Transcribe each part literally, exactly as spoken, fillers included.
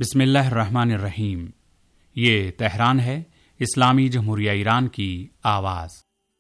बिस्मिल्लाहिर्रहमानिर्रहीम। ये तेहरान है, इस्लामी जमहूरिया ईरान की आवाज़।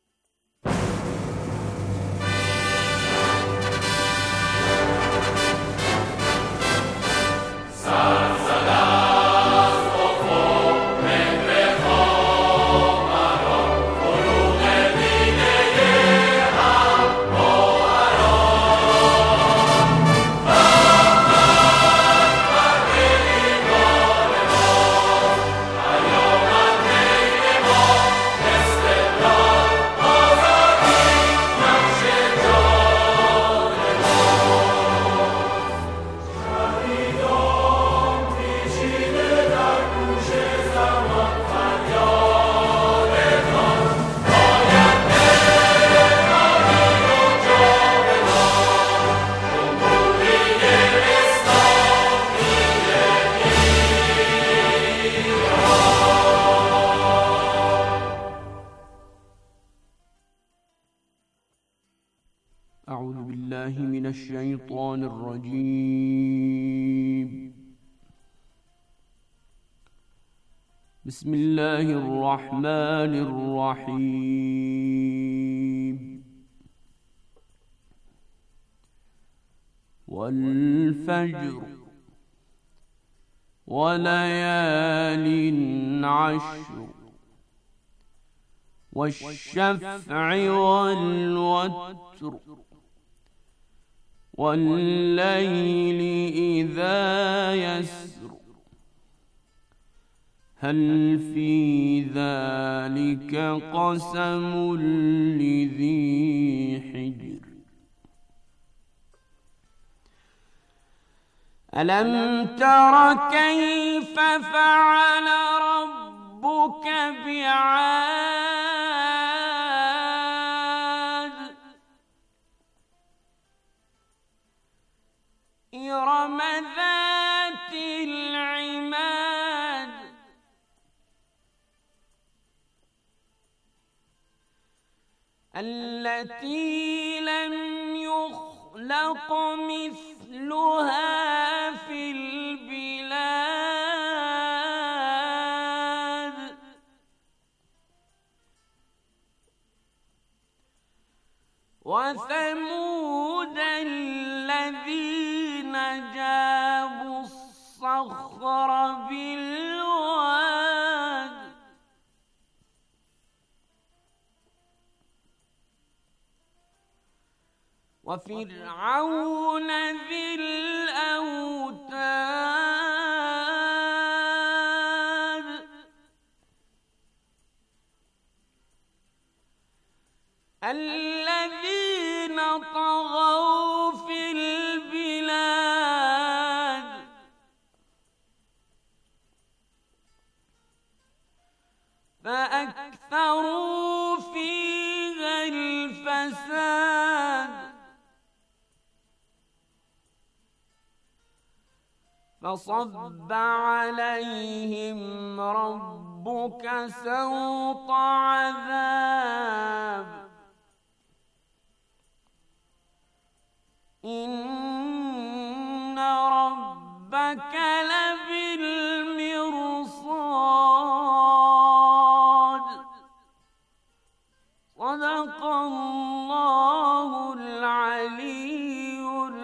أعوذ بالله من الشيطان الرجيم. بسم الله الرحمن الرحيم. والفجر وليال عشر والشفع والوتر والليل إذا يسر هل في ذلك قسم لذي حجر ألم تر كيف فعل ربك بعاد إرم ذات العماد التي لم يخلق مثلها في البلاد وثمود الذين جابوا الصخر بالواد وفرعون ذي الأوتاد الذين طغوا في البلاد فأكثروا فيها الفساد فصب عليهم ربك سوط عذاب إن ربك لبالمرصاد صدق الله العلي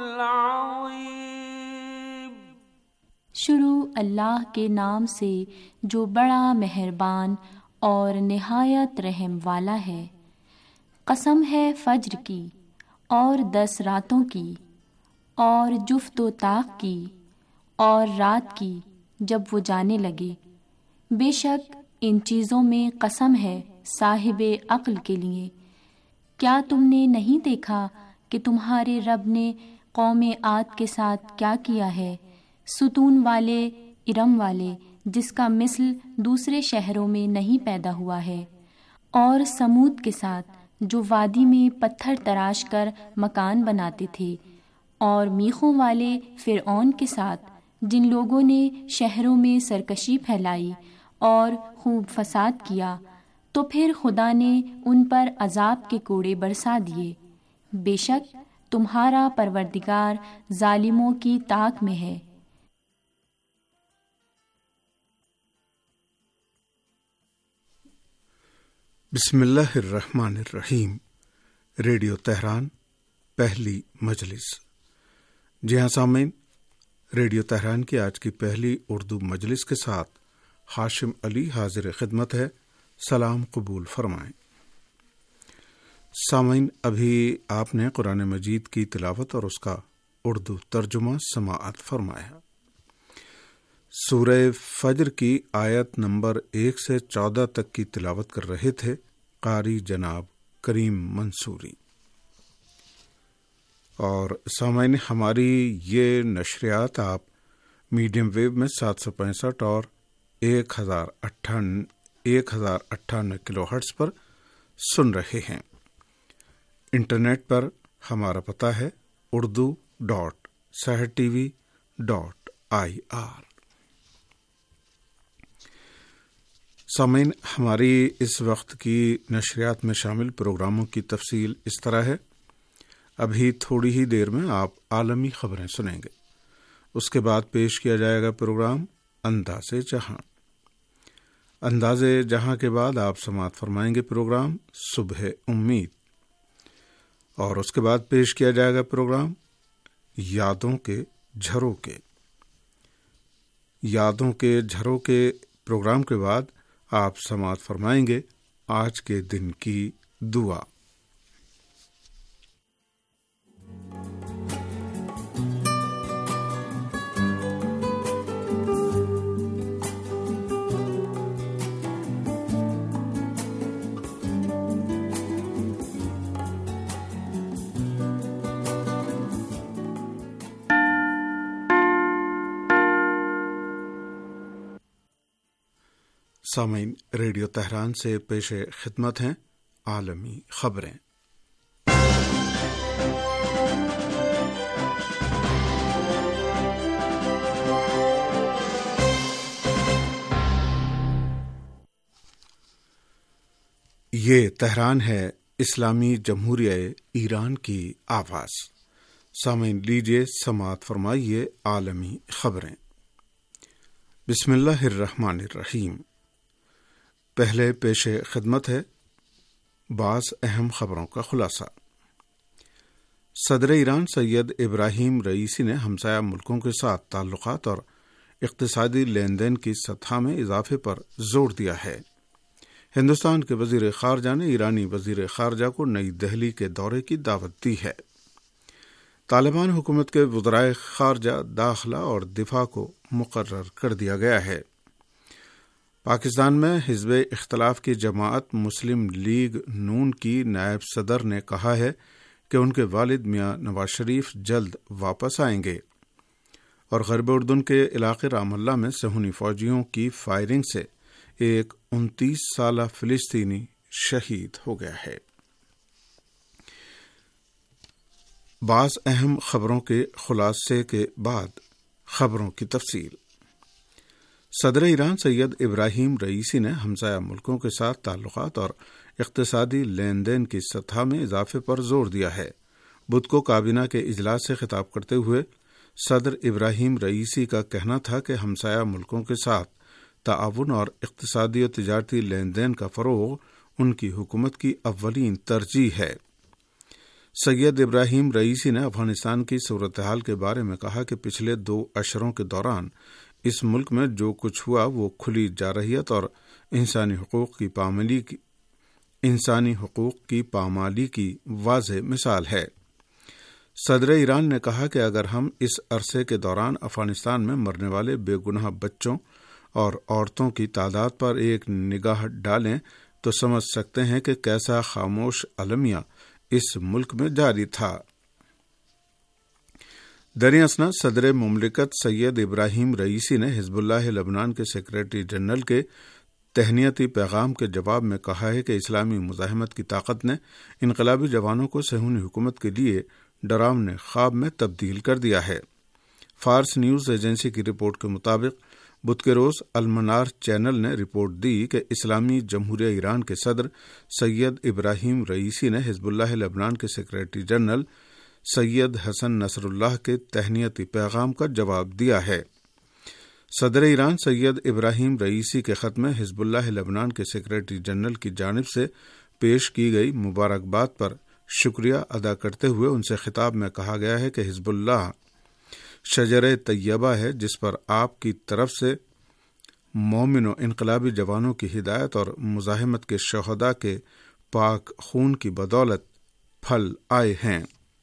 العظيم। शुरू अल्लाह के नाम से जो बड़ा मेहरबान और निहायत रहम वाला है। कसम है फज्र की और दस रातों की और जुफ्त व ताक की और रात की जब वो जाने लगे। बेशक इन चीज़ों में कसम है साहिबे अक्ल के लिए। क्या तुमने नहीं देखा कि तुम्हारे रब ने कौमे आद के साथ क्या किया है, सुतून वाले इरम वाले, जिसका मिसल दूसरे शहरों में नहीं पैदा हुआ है, और समूद के साथ जो वादी में पत्थर तराश कर मकान बनाते थे, और मीखों वाले फिरऔन के साथ जिन लोगों ने शहरों में सरकशी फैलाई और खूब फसाद किया, तो फिर खुदा ने उन पर अजाब के कोड़े बरसा दिए। बेशक तुम्हारा परवरदिगार जालिमों की ताक में है। بسم اللہ الرحمن الرحیم۔ ریڈیو تہران پہلی مجلس۔ جی ہاں سامعین، ریڈیو تہران کی آج کی پہلی اردو مجلس کے ساتھ ہاشم علی حاضر خدمت ہے۔ سلام قبول فرمائیں۔ سامعین، ابھی آپ نے قرآن مجید کی تلاوت اور اس کا اردو ترجمہ سماعت فرمایا۔ سورہ فجر کی آیت نمبر ایک سے چودہ تک کی تلاوت کر رہے تھے قاری جناب کریم منصوری۔ اور سامعین، ہماری یہ نشریات آپ میڈیم ویو میں سات سو پینسٹھ اور ایک ہزار اٹھان ایک ہزار اٹھانوے کلو ہرٹز پر سن رہے ہیں۔ انٹرنیٹ پر ہمارا پتہ ہے Urdu dot Sahar T V dot I R. سامعین، ہماری اس وقت کی نشریات میں شامل پروگراموں کی تفصیل اس طرح ہے۔ ابھی تھوڑی ہی دیر میں آپ عالمی خبریں سنیں گے۔ اس کے بعد پیش کیا جائے گا پروگرام انداز جہاں۔ انداز جہاں کے بعد آپ سماعت فرمائیں گے پروگرام صبح امید، اور اس کے بعد پیش کیا جائے گا پروگرام یادوں کے جھروکے۔ یادوں کے جھروکے پروگرام کے بعد آپ سماعت فرمائیں گے آج کے دن کی دعا۔ سامعین، ریڈیو تہران سے پیش خدمت ہیں عالمی خبریں۔ یہ تہران ہے، اسلامی جمہوریہ ایران کی آواز۔ سامعین، لیجیے سماعت فرمائیے عالمی خبریں۔ بسم اللہ الرحمن الرحیم۔ پہلے پیش خدمت ہے بعض اہم خبروں کا خلاصہ۔ صدر ایران سید ابراہیم رئیسی نے ہمسایہ ملکوں کے ساتھ تعلقات اور اقتصادی لین دین کی سطح میں اضافے پر زور دیا ہے۔ ہندوستان کے وزیر خارجہ نے ایرانی وزیر خارجہ کو نئی دہلی کے دورے کی دعوت دی ہے۔ طالبان حکومت کے وزرائے خارجہ، داخلہ اور دفاع کو مقرر کر دیا گیا ہے۔ پاکستان میں حزب اختلاف کی جماعت مسلم لیگ نون کی نائب صدر نے کہا ہے کہ ان کے والد میاں نواز شریف جلد واپس آئیں گے، اور غرب اردن کے علاقے رام اللہ میں صہیونی فوجیوں کی فائرنگ سے ایک انتیس سالہ فلسطینی شہید ہو گیا ہے۔ بعض اہم خبروں کے خلاصے کے بعد خبروں کی تفصیل۔ صدر ایران سید ابراہیم رئیسی نے ہمسایہ ملکوں کے ساتھ تعلقات اور اقتصادی لین دین کی سطح میں اضافے پر زور دیا ہے۔ بدھ کو کابینہ کے اجلاس سے خطاب کرتے ہوئے صدر ابراہیم رئیسی کا کہنا تھا کہ ہمسایہ ملکوں کے ساتھ تعاون اور اقتصادی و تجارتی لین دین کا فروغ ان کی حکومت کی اولین ترجیح ہے۔ سید ابراہیم رئیسی نے افغانستان کی صورتحال کے بارے میں کہا کہ پچھلے دو اشروں کے دوران اس ملک میں جو کچھ ہوا وہ کھلی جارحیت اور انسانی حقوق کی پامالی کی انسانی حقوق کی پامالی کی واضح مثال ہے۔ صدر ایران نے کہا کہ اگر ہم اس عرصے کے دوران افغانستان میں مرنے والے بے گناہ بچوں اور عورتوں کی تعداد پر ایک نگاہ ڈالیں تو سمجھ سکتے ہیں کہ کیسا خاموش المیہ اس ملک میں جاری تھا۔ دریں اثنا صدر مملکت سید ابراہیم رئیسی نے حزب اللہ لبنان کے سیکریٹری جنرل کے تہنیتی پیغام کے جواب میں کہا ہے کہ اسلامی مزاحمت کی طاقت نے انقلابی جوانوں کو صہیونی حکومت کے لیے ڈراونے خواب میں تبدیل کر دیا ہے۔ فارس نیوز ایجنسی کی رپورٹ کے مطابق بدھ کے روز المنار چینل نے رپورٹ دی کہ اسلامی جمہوریہ ایران کے صدر سید ابراہیم رئیسی نے حزب اللہ لبنان کے سیکریٹری جنرل سید حسن نصر اللہ کے تہنیتی پیغام کا جواب دیا ہے۔ صدر ایران سید ابراہیم رئیسی کے خط میں حزب اللہ لبنان کے سیکریٹری جنرل کی جانب سے پیش کی گئی مبارکباد پر شکریہ ادا کرتے ہوئے ان سے خطاب میں کہا گیا ہے کہ حزب اللہ شجر طیبہ ہے جس پر آپ کی طرف سے مومن و انقلابی جوانوں کی ہدایت اور مزاحمت کے شہداء کے پاک خون کی بدولت پھل آئے ہیں۔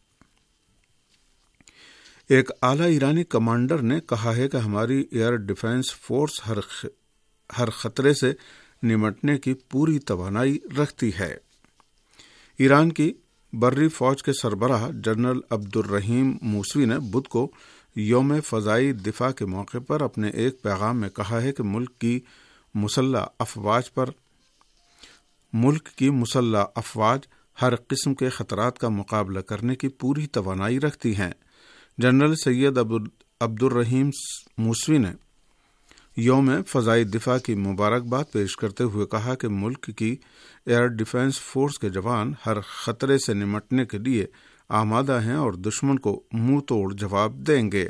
ایک اعلیٰ ایرانی کمانڈر نے کہا ہے کہ ہماری ایئر ڈیفنس فورس ہر ہر خطرے سے نمٹنے کی پوری توانائی رکھتی ہے۔ ایران کی بری فوج کے سربراہ جنرل عبد الرحیم موسوی نے بدھ کو یوم فضائی دفاع کے موقع پر اپنے ایک پیغام میں کہا ہے کہ ملک کی مسلح افواج پر ملک کی مسلح افواج ہر قسم کے خطرات کا مقابلہ کرنے کی پوری توانائی رکھتی ہیں۔ جنرل سید عبد الرحیم موسوی نے یوم فضائی دفاع کی مبارکباد پیش کرتے ہوئے کہا کہ ملک کی ایئر ڈیفنس فورس کے جوان ہر خطرے سے نمٹنے کے لیے آمادہ ہیں اور دشمن کو منہ توڑ جواب دیں گے۔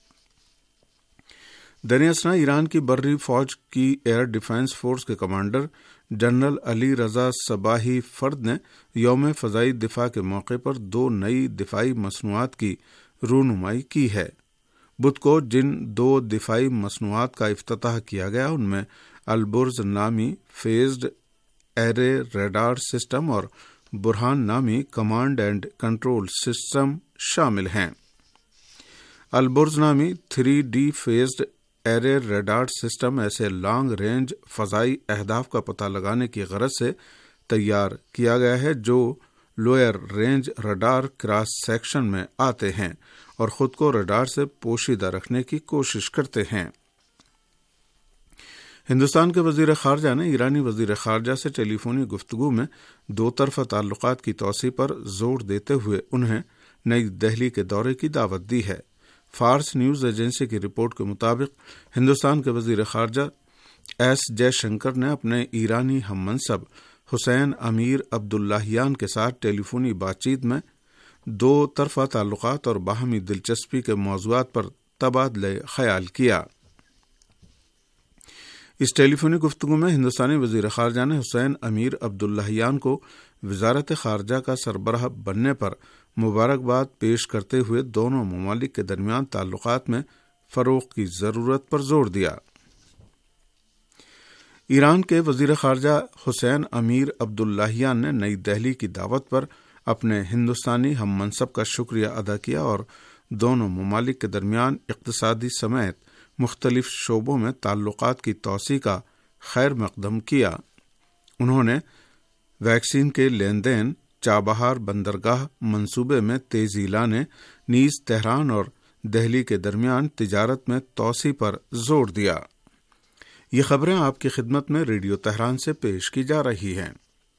دریں ایران کی بری فوج کی ایئر ڈیفنس فورس کے commander general Ali Reza Sabahi Fard نے یوم فضائی دفاع کے موقع پر دو نئی دفاعی مصنوعات کی رونمائی کی ہے۔ بدھ کو جن دو دفاعی مصنوعات کا افتتاح کیا گیا ان میں البرز نامی فیزڈ ایرے ریڈار سسٹم اور برہان نامی کمانڈ اینڈ کنٹرول سسٹم شامل ہیں۔ البرز نامی three D phased array radar system ایسے لانگ رینج فضائی اہداف کا پتہ لگانے کی غرض سے تیار کیا گیا ہے جو lower range radar cross section میں آتے ہیں اور خود کو ریڈار سے پوشیدہ رکھنے کی کوشش کرتے ہیں۔ ہندوستان کے وزیر خارجہ نے ایرانی وزیر خارجہ سے ٹیلی فونی گفتگو میں دو طرفہ تعلقات کی توسیع پر زور دیتے ہوئے انہیں نئی دہلی کے دورے کی دعوت دی ہے۔ فارس نیوز ایجنسی کی رپورٹ کے مطابق ہندوستان کے وزیر خارجہ ایس جے شنکر نے اپنے ایرانی ہم منصب حسین امیر عبداللہیان کے ساتھ ٹیلی فونی بات چیت میں دو طرفہ تعلقات اور باہمی دلچسپی کے موضوعات پر تبادلہ خیال کیا۔ اس ٹیلی فونی گفتگو میں ہندوستانی وزیر خارجہ نے حسین امیر عبداللہیان کو وزارت خارجہ کا سربراہ بننے پر مبارکباد پیش کرتے ہوئے دونوں ممالک کے درمیان تعلقات میں فروغ کی ضرورت پر زور دیا۔ ایران کے وزیر خارجہ حسین امیر عبداللہیان نے نئی دہلی کی دعوت پر اپنے ہندوستانی ہم منصب کا شکریہ ادا کیا اور دونوں ممالک کے درمیان اقتصادی سمیت مختلف شعبوں میں تعلقات کی توسیع کا خیر مقدم کیا۔ انہوں نے ویکسین کے لین دین، چابہار بندرگاہ منصوبے میں تیزی لانے، نیز تہران اور دہلی کے درمیان تجارت میں توسیع پر زور دیا۔ یہ خبریں آپ کی خدمت میں ریڈیو تہران سے پیش کی جا رہی ہیں۔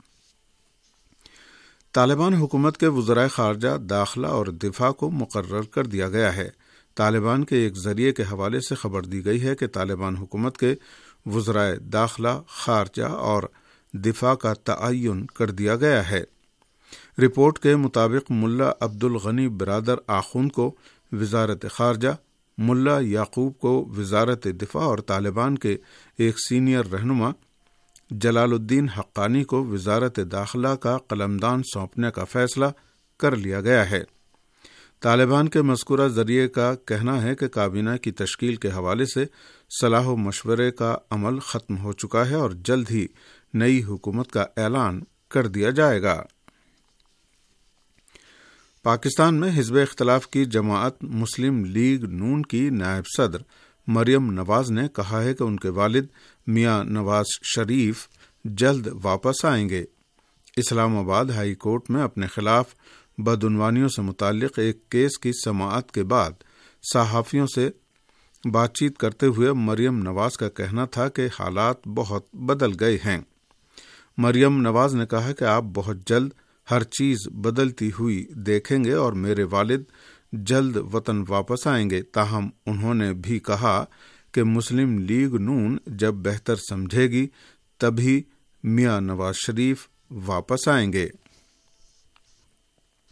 طالبان حکومت کے وزرائے خارجہ داخلہ اور دفاع کو مقرر کر دیا گیا ہے۔ طالبان کے ایک ذریعے کے حوالے سے خبر دی گئی ہے کہ طالبان حکومت کے وزرائے داخلہ، خارجہ اور دفاع کا تعین کر دیا گیا ہے۔ رپورٹ کے مطابق ملا عبد الغنی برادر آخوند کو وزارت خارجہ، ملا یعقوب کو وزارت دفاع اور طالبان کے ایک سینئر رہنما جلال الدین حقانی کو وزارت داخلہ کا قلمدان سونپنے کا فیصلہ کر لیا گیا ہے۔ طالبان کے مذکورہ ذریعے کا کہنا ہے کہ کابینہ کی تشکیل کے حوالے سے صلاح و مشورے کا عمل ختم ہو چکا ہے اور جلد ہی نئی حکومت کا اعلان کر دیا جائے گا۔ پاکستان میں حزب اختلاف کی جماعت مسلم لیگ نون کی نائب صدر مریم نواز نے کہا ہے کہ ان کے والد میاں نواز شریف جلد واپس آئیں گے۔ اسلام آباد ہائی کورٹ میں اپنے خلاف بدعنوانیوں سے متعلق ایک کیس کی سماعت کے بعد صحافیوں سے بات چیت کرتے ہوئے مریم نواز کا کہنا تھا کہ حالات بہت بدل گئے ہیں۔ مریم نواز نے کہا کہ آپ بہت جلد ہر چیز بدلتی ہوئی دیکھیں گے اور میرے والد جلد وطن واپس آئیں گے۔ تاہم انہوں نے بھی کہا کہ مسلم لیگ نون جب بہتر سمجھے گی تبھی میاں نواز شریف واپس آئیں گے۔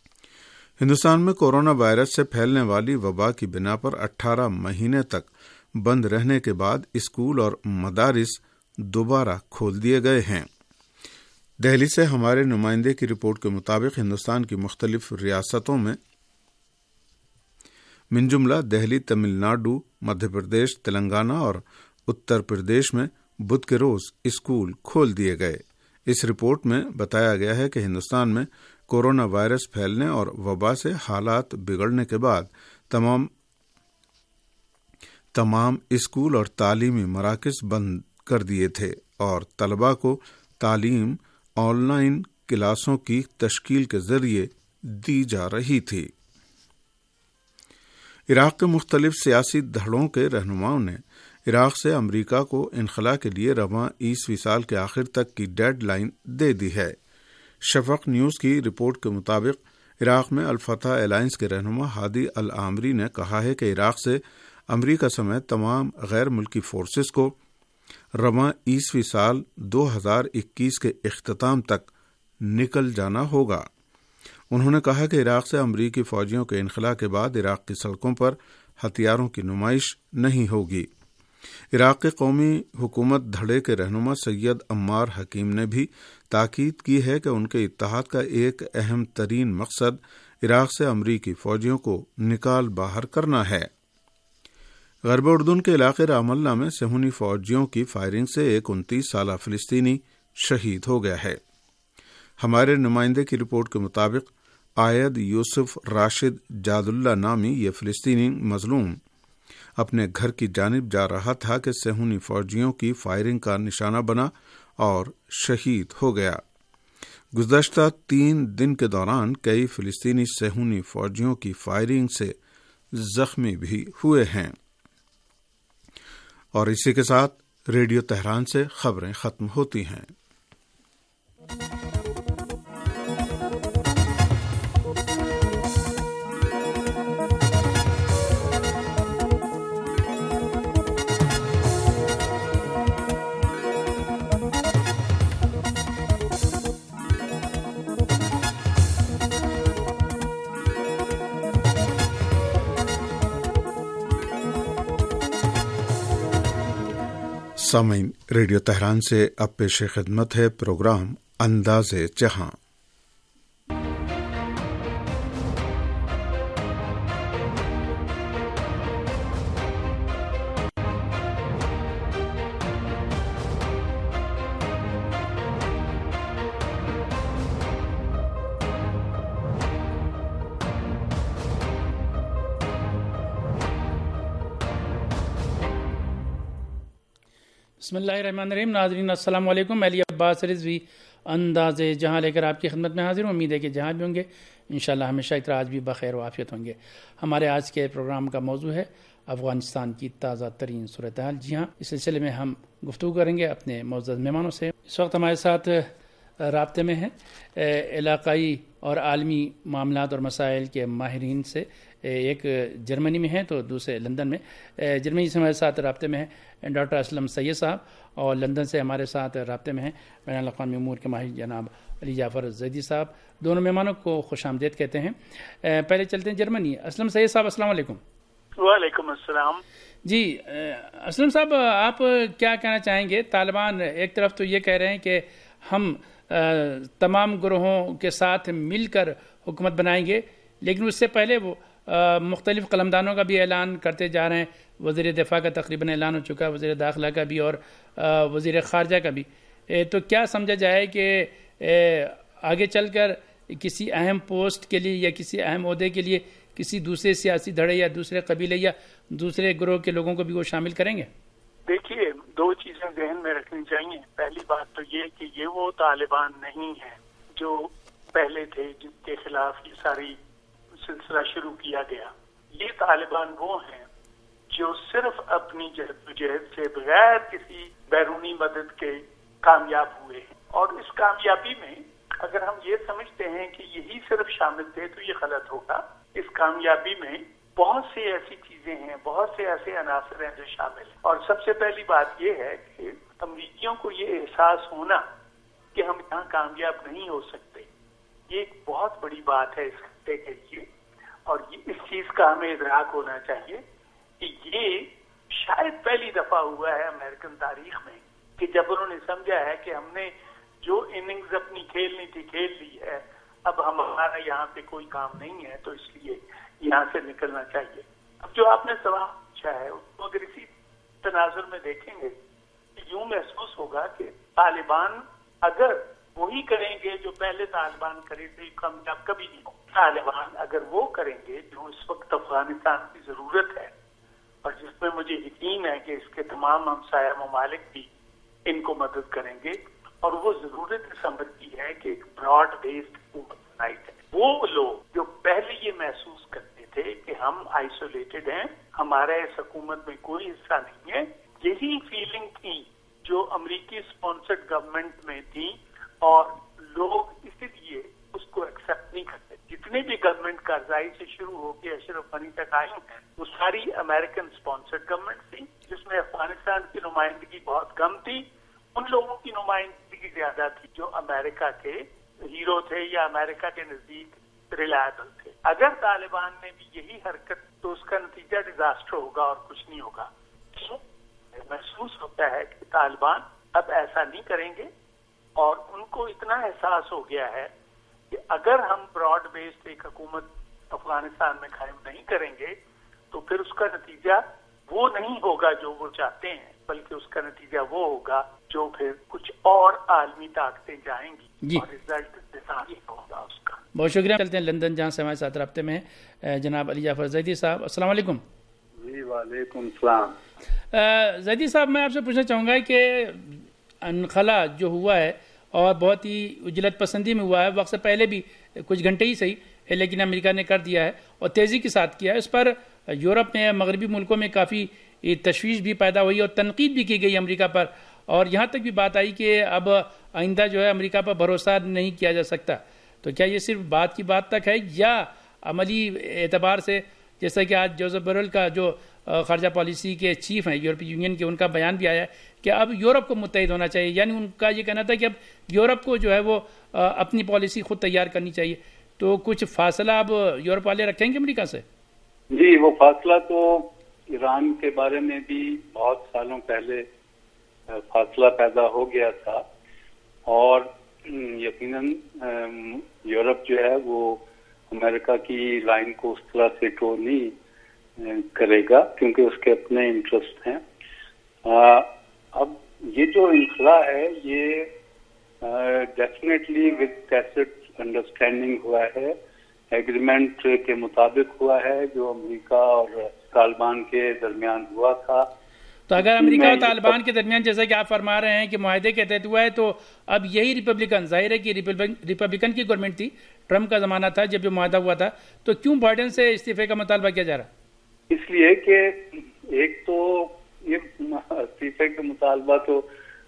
ہندوستان میں کورونا وائرس سے پھیلنے والی وبا کی بنا پر اٹھارہ مہینے تک بند رہنے کے بعد اسکول اور مدارس دوبارہ کھول دیے گئے ہیں۔ دہلی سے ہمارے نمائندے کی رپورٹ کے مطابق ہندوستان کی مختلف ریاستوں میں من جملہ دہلی، تمل ناڈو، مدھیہ پردیش، تلنگانہ اور اتر پردیش میں بدھ کے روز اسکول کھول دیے گئے۔ اس رپورٹ میں بتایا گیا ہے کہ ہندوستان میں کورونا وائرس پھیلنے اور وبا سے حالات بگڑنے کے بعد تمام تمام اسکول اور تعلیمی مراکز بند کر دیے تھے اور طلباء کو تعلیم آن لائن کلاسوں کی تشکیل کے ذریعے دی جا رہی تھی۔ عراق کے مختلف سیاسی دھڑوں کے رہنماؤں نے عراق سے امریکہ کو انخلا کے لیے رواں عیسوی سال کے آخر تک کی ڈیڈ لائن دے دی ہے۔ شفق نیوز کی رپورٹ کے مطابق عراق میں الفتح الائنس کے رہنما ہادی العامری نے کہا ہے کہ عراق سے امریکہ سمیت تمام غیر ملکی فورسز کو رواں عیسوی سال دو ہزار اکیس کے اختتام تک نکل جانا ہوگا۔ انہوں نے کہا کہ عراق سے امریکی فوجیوں کے انخلا کے بعد عراق کی سڑکوں پر ہتھیاروں کی نمائش نہیں ہوگی۔ عراق کے قومی حکومت دھڑے کے رہنما سید عمار حکیم نے بھی تاکید کی ہے کہ ان کے اتحاد کا ایک اہم ترین مقصد عراق سے امریکی فوجیوں کو نکال باہر کرنا ہے۔ غرب اردن کے علاقے رام اللہ میں صہیونی فوجیوں کی فائرنگ سے ایک انتیس سالہ فلسطینی شہید ہو گیا ہے۔ ہمارے نمائندے کی رپورٹ کے مطابق عائد یوسف راشد جاد اللہ نامی یہ فلسطینی مظلوم اپنے گھر کی جانب جا رہا تھا کہ صہیونی فوجیوں کی فائرنگ کا نشانہ بنا اور شہید ہو گیا۔ گزشتہ تین دن کے دوران کئی فلسطینی صہیونی فوجیوں کی فائرنگ سے زخمی بھی ہوئے ہیں۔ اور اسی کے ساتھ ریڈیو تہران سے خبریں ختم ہوتی ہیں۔ سامعین، ریڈیو تہران سے اب پیش خدمت ہے پروگرام انداز جہاں۔ بسم اللہ الرحمن الرحیم۔ ناظرین السلام علیکم۔ میں علی عباس رضوی انداز جہاں لے کر آپ کی خدمت میں حاضر ہوں۔ امید ہے کہ جہاں بھی ہوں گے انشاءاللہ ہمیشہ اس طرح آج بھی بخیر و عافیت ہوں گے۔ ہمارے آج کے پروگرام کا موضوع ہے افغانستان کی تازہ ترین صورتحال۔ جی ہاں، اس سلسلے میں ہم گفتگو کریں گے اپنے معزز مہمانوں سے۔ اس وقت ہمارے ساتھ رابطے میں ہیں علاقائی اور عالمی معاملات اور مسائل کے ماہرین سے، ایک جرمنی میں ہیں تو دوسرے لندن میں۔ جرمنی سے ہمارے ساتھ رابطے میں ہیں ڈاکٹر اسلم سید صاحب، اور لندن سے ہمارے ساتھ رابطے میں ہیں بین الاقوامی امور کے ماہر جناب علی جعفر زیدی صاحب۔ دونوں مہمانوں کو خوش آمدید کہتے ہیں۔ پہلے چلتے ہیں جرمنی۔ اسلم سید صاحب السلام علیکم۔ وعلیکم السلام۔ جی اسلم صاحب، آپ کیا کہنا چاہیں گے؟ طالبان ایک طرف تو یہ کہہ رہے ہیں کہ ہم تمام گروہوں کے ساتھ مل کر حکومت بنائیں گے، لیکن اس سے پہلے وہ مختلف قلمدانوں کا بھی اعلان کرتے جا رہے ہیں۔ وزیر دفاع کا تقریباً اعلان ہو چکا ہے، وزیر داخلہ کا بھی اور وزیر خارجہ کا بھی۔ تو کیا سمجھا جائے کہ آگے چل کر کسی اہم پوسٹ کے لیے یا کسی اہم عہدے کے لیے کسی دوسرے سیاسی دھڑے یا دوسرے قبیلے یا دوسرے گروہ کے لوگوں کو بھی وہ شامل کریں گے؟ دیکھیے، دو چیزیں ذہن میں رکھنی چاہیے۔ پہلی بات تو یہ کہ یہ وہ طالبان نہیں ہے جو پہلے تھے جن کے خلاف یہ ساری سلسلہ شروع کیا گیا۔ یہ طالبان وہ ہیں جو صرف اپنی جدوجہد سے بغیر کسی بیرونی مدد کے کامیاب ہوئے ہیں، اور اس کامیابی میں اگر ہم یہ سمجھتے ہیں کہ یہی صرف شامل تھے تو یہ غلط ہوگا۔ اس کامیابی میں بہت سی ایسی چیزیں ہیں، بہت سے ایسے عناصر ہیں جو شامل ہیں، اور سب سے پہلی بات یہ ہے کہ امریکیوں کو یہ احساس ہونا کہ ہم یہاں کامیاب نہیں ہو سکتے، یہ ایک بہت بڑی بات ہے اس خطے کے لیے، اور اس چیز کا ہمیں ادراک ہونا چاہیے کہ یہ شاید پہلی دفعہ ہوا ہے امریکن تاریخ میں کہ جب انہوں نے سمجھا ہے کہ ہم نے جو اننگز اپنی کھیلنی تھی کھیل لی ہے، اب ہمارا یہاں پہ کوئی کام نہیں ہے، تو اس لیے یہاں سے نکلنا چاہیے. اب جو آپ نے سوال پوچھا ہے اس کو اگر اسی تناظر میں دیکھیں گے، یوں محسوس ہوگا کہ طالبان اگر وہی کریں گے جو پہلے طالبان کرے تھے، کامیاب کبھی نہیں ہو. طالبان اگر وہ کریں گے جو اس وقت افغانستان کی ضرورت ہے، اور جس میں مجھے یقین ہے کہ اس کے تمام ہمسایہ ممالک بھی ان کو مدد کریں گے، اور وہ ضرورت اس امر کی ہے کہ ایک براڈ بیسڈ حکومت بنائی جائے. وہ لوگ جو پہلے یہ محسوس کرتے تھے کہ ہم آئسولیٹڈ ہیں، ہمارا اس حکومت میں کوئی حصہ نہیں ہے، یہی فیلنگ تھی جو امریکی اسپانسرڈ گورنمنٹ میں تھی، اور لوگ اسی لیے اس کو ایکسپٹ نہیں کرتے. جتنی بھی گورنمنٹ کارزائی سے شروع ہو کے اشرف غنی تک آئی ہیں، وہ ساری امریکن اسپانسرڈ گورنمنٹ تھی، جس میں افغانستان کی نمائندگی بہت کم تھی. ان لوگوں کی نمائندگی زیادہ تھی جو امریکہ کے ہیرو تھے یا امریکہ کے نزدیک ریلائبل تھے. اگر طالبان نے بھی یہی حرکت تو اس کا نتیجہ ڈیزاسٹر ہوگا اور کچھ نہیں ہوگا. محسوس ہوتا ہے کہ طالبان اب ایسا نہیں کریں گے، اور ان کو اتنا احساس ہو گیا ہے کہ اگر ہم براڈ بیسڈ ایک حکومت افغانستان میں قائم نہیں کریں گے تو پھر اس کا نتیجہ وہ نہیں ہوگا جو وہ چاہتے ہیں، بلکہ اس کا نتیجہ وہ ہوگا جو پھر کچھ اور عالمی طاقتیں جائیں گی جی. اور رزلٹ نظامی ہوگا اس کا. بہت شکریہ. چلتے ہیں لندن جہاں سے ہمارے ساتھ رابطے میں جناب علی جعفر زیدی صاحب. السلام علیکم. جی وعلیکم السلام. زیدی صاحب میں آپ سے پوچھنا چاہوں گا کہ انخلا جو ہوا ہے اور بہت ہی اجلت پسندی میں ہوا ہے، وقت سے پہلے بھی کچھ گھنٹے ہی صحیح لیکن امریکہ نے کر دیا ہے اور تیزی کے ساتھ کیا ہے. اس پر یورپ میں مغربی ملکوں میں کافی تشویش بھی پیدا ہوئی اور تنقید بھی کی گئی امریکہ پر، اور یہاں تک بھی بات آئی کہ اب آئندہ جو ہے امریکہ پر بھروسہ نہیں کیا جا سکتا. تو کیا یہ صرف بات کی بات تک ہے یا عملی اعتبار سے، جیسا کہ آج جوزف بورل کا جو خارجہ پالیسی کے چیف ہیں یورپی یونین کے، ان کا بیان بھی آیا ہے کہ اب یورپ کو متحد ہونا چاہیے، یعنی ان کا یہ کہنا تھا کہ اب یورپ کو جو ہے وہ اپنی پالیسی خود تیار کرنی چاہیے. تو کچھ فاصلہ اب یورپ والے رکھیں گے امریکہ سے؟ جی وہ فاصلہ تو ایران کے بارے میں بھی بہت سالوں پہلے فاصلہ پیدا ہو گیا تھا، اور یقیناً یورپ جو ہے وہ امریکہ کی لائن کو اس طرح سے ٹو نہیں کرے گا کیونکہ اس کے اپنے انٹرسٹ ہیں. اب یہ جو انخلا ہے یہ ڈیفینیٹلی ود ٹیسٹ انڈرسٹینڈنگ ہوا ہے، ایگریمنٹ کے مطابق ہوا ہے جو امریکہ اور طالبان کے درمیان ہوا تھا. تو اگر امریکہ اور طالبان کے درمیان جیسا کہ آپ فرما رہے ہیں کہ معاہدے کے تحت ہوا ہے، تو اب یہی ریپبلکن، ظاہر ہے کہ ریپبلکن کی گورنمنٹ تھی، ٹرمپ کا زمانہ تھا جب جو معاہدہ ہوا تھا، تو کیوں بائیڈن سے استعفے کا مطالبہ کیا جا رہا؟ اس لیے کہ ایک تو یہ استعفے کا مطالبہ تو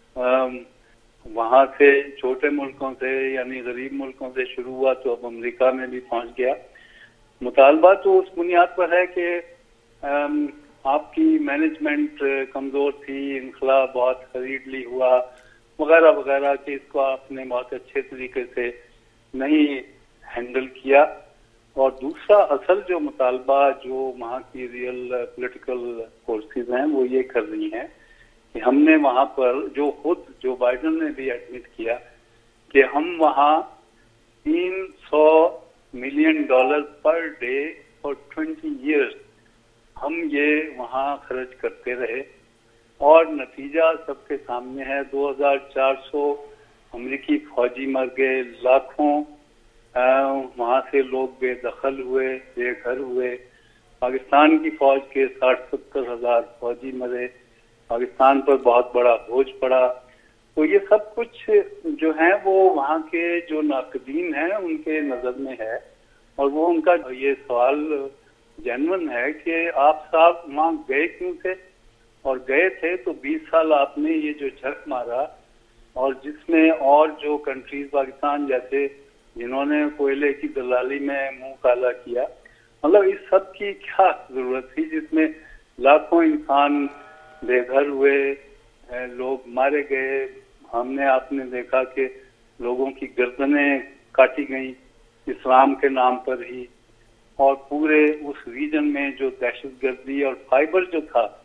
وہاں سے چھوٹے ملکوں سے یعنی غریب ملکوں سے شروع ہوا تو اب امریکہ میں بھی پہنچ گیا. مطالبہ تو اس بنیاد پر ہے کہ آپ کی مینجمنٹ کمزور تھی، انخلا بہت خریدلی ہوا وغیرہ وغیرہ، کہ اس کو آپ نے بہت اچھے طریقے سے نہیں ہینڈل کیا. اور دوسرا اصل جو مطالبہ جو وہاں کی ریئل پولیٹیکل فورسز ہیں وہ یہ کر رہی ہیں کہ ہم نے وہاں پر جو خود جو بائیڈن نے بھی ایڈمٹ کیا کہ ہم وہاں تین سو million dollar per day for twenty years ہم یہ وہاں خرچ کرتے رہے، اور نتیجہ سب کے سامنے ہے. دو ہزار چار سو امریکی فوجی مر گئے، لاکھوں وہاں سے لوگ بے دخل ہوئے، بے گھر ہوئے. پاکستان کی فوج کے ساٹھ ستر ہزار فوجی مرے، پاکستان پر بہت بڑا بوجھ پڑا. تو یہ سب کچھ جو ہیں وہ وہاں کے جو ناقدین ہیں ان کے نظر میں ہے، اور وہ ان کا یہ سوال جینون ہے کہ آپ صاحب وہاں گئے کیوں تھے، اور گئے تھے تو بیس سال آپ نے یہ جو جھک مارا، اور جس میں اور جو کنٹریز پاکستان جیسے جنہوں نے کوئلے کی دلالی میں منہ کالا کیا، مطلب اس سب کی کیا ضرورت تھی جس میں لاکھوں انسان بے گھر ہوئے، لوگ مارے گئے. ہم نے آپ نے دیکھا کہ لوگوں کی گردنیں کاٹی گئیں اسلام کے نام پر ہی، اور پورے اس ریجن میں جو دہشت گردی اور فائبر جو تھا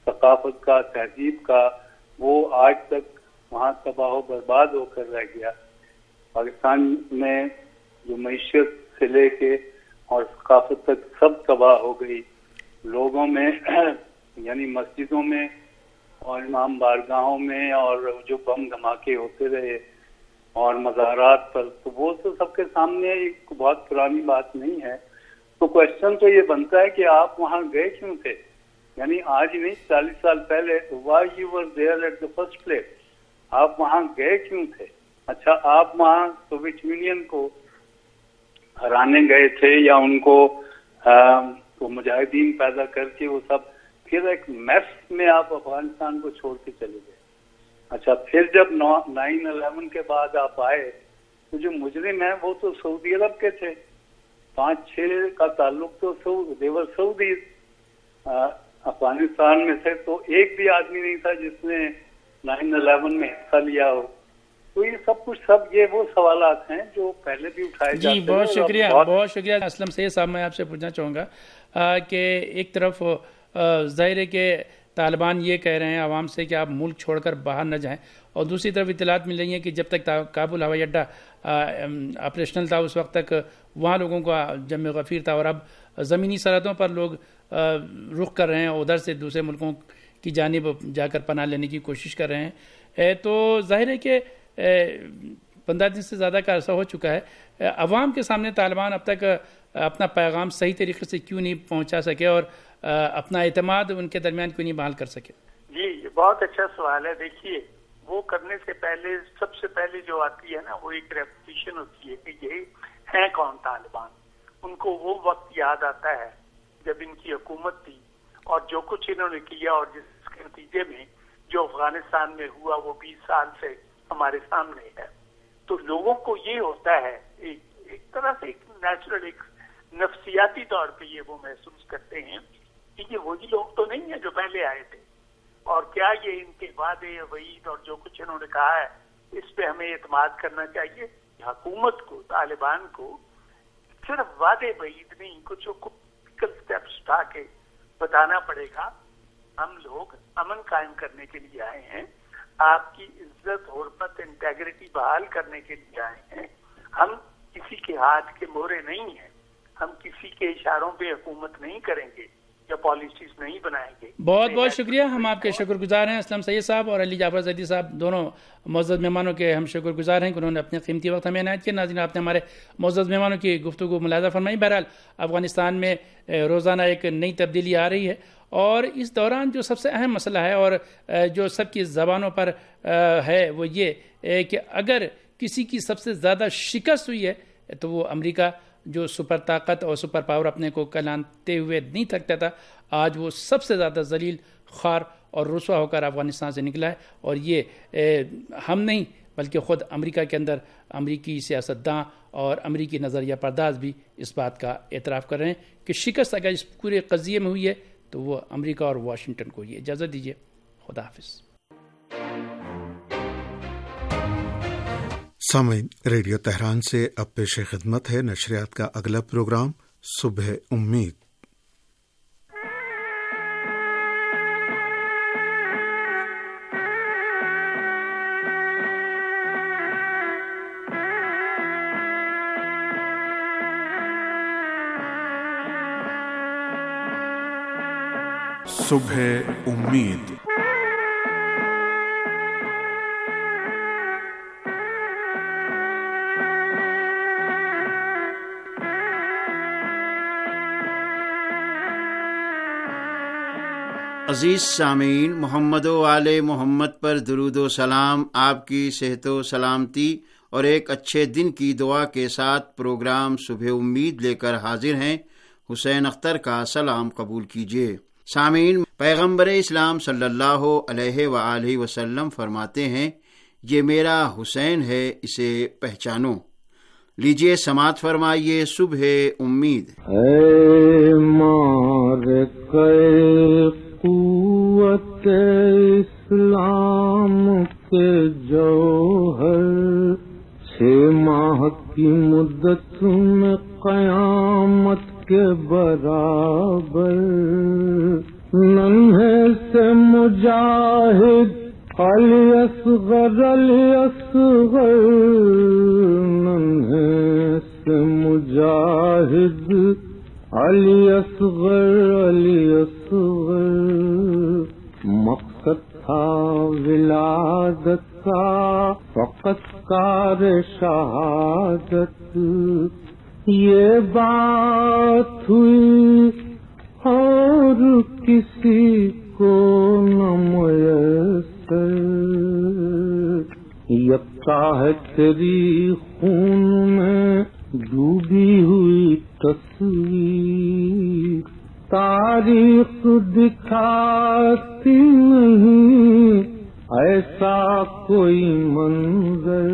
ثقافت کا، تہذیب کا، وہ آج تک وہاں تباہ و برباد ہو کر رہ گیا. پاکستان میں جو معیشت سے لے کے اور ثقافت تک سب تباہ ہو گئی. لوگوں میں یعنی مسجدوں میں اور امام بارگاہوں میں اور جو بم دھماکے ہوتے رہے اور مزارات پر، تو وہ تو سب کے سامنے ایک بہت پرانی بات نہیں ہے. تو کوشچن تو یہ بنتا ہے کہ آپ وہاں گئے کیوں تھے؟ یعنی آج نہیں، چالیس سال پہلے why you were there at the first place. آپ وہاں گئے کیوں تھے؟ اچھا، آپ وہاں سوویت یونین کو ہرانے گئے تھے یا ان کو تو مجاہدین پیدا کر کے وہ سب پھر ایک میس میں آپ افغانستان کو چھوڑ کے چلے گئے. اچھا، پھر جب نائن الیون کے بعد آپ آئے تو جو مجرم ہیں وہ تو سعودی عرب کے تھے. پانچ چھ کا تعلق تو دیور سعودی افغانستان میں سے، تو ایک بھی آدمی نہیں تھا جس نے نائن الیون میں حصہ لیا ہو. تو یہ سب کچھ سب یہ وہ سوالات ہیں جو پہلے بھی اٹھائے جاتے ہیں. جی بہت شکریہ، بہت شکریہ اسلم سید صاحب. میں آپ سے پوچھنا چاہوں گا کہ ایک طرف ظاہر ہے کہ طالبان یہ کہہ رہے ہیں عوام سے کہ آپ ملک چھوڑ کر باہر نہ جائیں، اور دوسری طرف اطلاعات مل رہی ہیں کہ جب تک کابل ہوائی اڈہ آپریشنل تھا اس وقت تک وہاں لوگوں کا جم غفیر تھا، اور اب زمینی سرحدوں پر لوگ رخ کر رہے ہیں، ادھر سے دوسرے ملکوں کی جانب جا کر پناہ لینے کی کوشش کر رہے ہیں. تو ظاہر ہے کہ پندرہ دن سے زیادہ کا عرصہ ہو چکا ہے. عوام کے سامنے طالبان اب تک اپنا پیغام صحیح طریقے سے کیوں نہیں پہنچا سکے اور اپنا اعتماد ان کے درمیان کیوں نہیں بحال کر سکے؟ جی یہ بہت اچھا سوال ہے. دیکھیے، وہ کرنے سے پہلے سب سے پہلے جو آتی ہے نا، وہ ایک ریپوٹیشن ہوتی ہے کہ یہ ہیں کون طالبان. ان کو وہ وقت یاد آتا ہے جب ان کی حکومت تھی اور جو کچھ انہوں نے کیا، اور جس کے نتیجے میں جو افغانستان میں ہوا وہ بیس سال سے ہمارے سامنے ہے. تو لوگوں کو یہ ہوتا ہے ایک ایک طرح سے ایک نیچرل، ایک نفسیاتی طور پہ یہ وہ محسوس کرتے ہیں کہ یہ وہی لوگ تو نہیں ہیں جو پہلے آئے تھے، اور کیا یہ ان کے وعدے وعید اور جو کچھ انہوں نے کہا ہے اس پہ ہمیں اعتماد کرنا چاہیے. حکومت کو، طالبان کو صرف وعدے وعید نہیں، کچھ پریکٹیکل سٹیپس اٹھا کے بتانا پڑے گا. ہم لوگ امن قائم کرنے کے لیے آئے ہیں، آپ کی عزت، حرمت، انٹیگریٹی بحال کرنے کے لیے آئے ہیں. ہم کسی کے ہاتھ کے مورے نہیں ہیں، ہم کسی کے اشاروں پہ حکومت نہیں کریں گے یا پالیسیز نہیں بنائیں گے. بہت بہت شکریہ، ہم آپ کے شکر گزار ہیں اسلم سید صاحب اور علی جعفر زیدی صاحب، دونوں معزز مہمانوں کے ہم شکر گزار ہیں کہ انہوں نے اپنے قیمتی وقت ہمیں عنایت کیا. ناظرین، آپ نے ہمارے معزز مہمانوں کی گفتگو ملاحظہ فرمائی. بہرحال افغانستان میں روزانہ ایک نئی تبدیلی آ رہی ہے، اور اس دوران جو سب سے اہم مسئلہ ہے اور جو سب کی زبانوں پر ہے وہ یہ کہ اگر کسی کی سب سے زیادہ شکست ہوئی ہے تو وہ امریکہ، جو سپر طاقت اور سپر پاور اپنے کو کہلاتے ہوئے نہیں تھکتا تھا، آج وہ سب سے زیادہ ذلیل، خوار اور رسوا ہو کر افغانستان سے نکلا ہے. اور یہ ہم نہیں بلکہ خود امریکہ کے اندر امریکی سیاستداں اور امریکی نظریہ پرداز بھی اس بات کا اعتراف کر رہے ہیں کہ شکست اگر اس پورے قضیے میں ہوئی ہے تو وہ امریکہ اور واشنگٹن کو. یہ اجازت دیجیے، خدا حافظ. سامعین، ریڈیو تہران سے اب پیش خدمت ہے نشریات کا اگلا پروگرام صبح امید. صبح امید. عزیز سامعین، محمد و آل محمد پر درود و سلام. آپ کی صحت و سلامتی اور ایک اچھے دن کی دعا کے ساتھ پروگرام صبح امید لے کر حاضر ہیں. حسین اختر کا سلام قبول کیجیے. سامعین، پیغمبر اسلام صلی اللہ علیہ وآلہ وسلم فرماتے ہیں، یہ میرا حسین ہے، اسے پہچانو. لیجیے سماعت فرمائیے صبح امید. اے مار کے قوت اسلام کے جوہر، چھ ماہ کی مدت میں قیامت کے برابر ننھے سے مجاہد علی اصغر علی اصغر، ننھے سے مجاہد علی اصغر علی اصغر، مقصد تھا ولادت کا فقط کار شہادت، یہ بات ہوئی اور کسی کو نہ میسر، یکتا ہے تیری خون میں ڈوبی ہوئی تصویر، تاریخ دکھاتی نہیں ایسا کوئی منظر،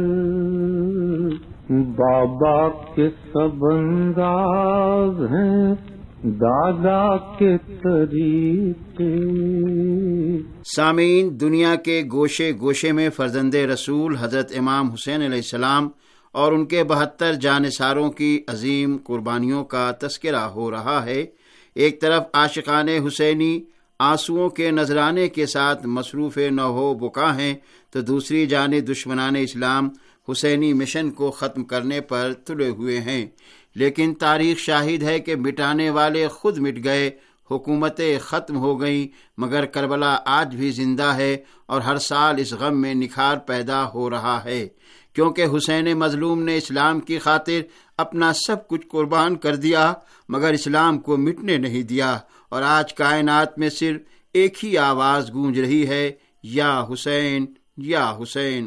بابا کے سب انداز ہیں دادا کے طریقے۔ سامعین، دنیا کے گوشے گوشے میں فرزند رسول حضرت امام حسین علیہ السلام اور ان کے بہتر جانثاروں کی عظیم قربانیوں کا تذکرہ ہو رہا ہے۔ ایک طرف عاشقان حسینی آنسوؤں کے نذرانے کے ساتھ مصروف نوحہ بکا ہیں، تو دوسری جانب دشمنان اسلام حسینی مشن کو ختم کرنے پر تلے ہوئے ہیں، لیکن تاریخ شاہد ہے کہ مٹانے والے خود مٹ گئے، حکومتیں ختم ہو گئیں، مگر کربلا آج بھی زندہ ہے اور ہر سال اس غم میں نکھار پیدا ہو رہا ہے، کیونکہ حسین مظلوم نے اسلام کی خاطر اپنا سب کچھ قربان کر دیا مگر اسلام کو مٹنے نہیں دیا، اور آج کائنات میں صرف ایک ہی آواز گونج رہی ہے، یا حسین یا حسین۔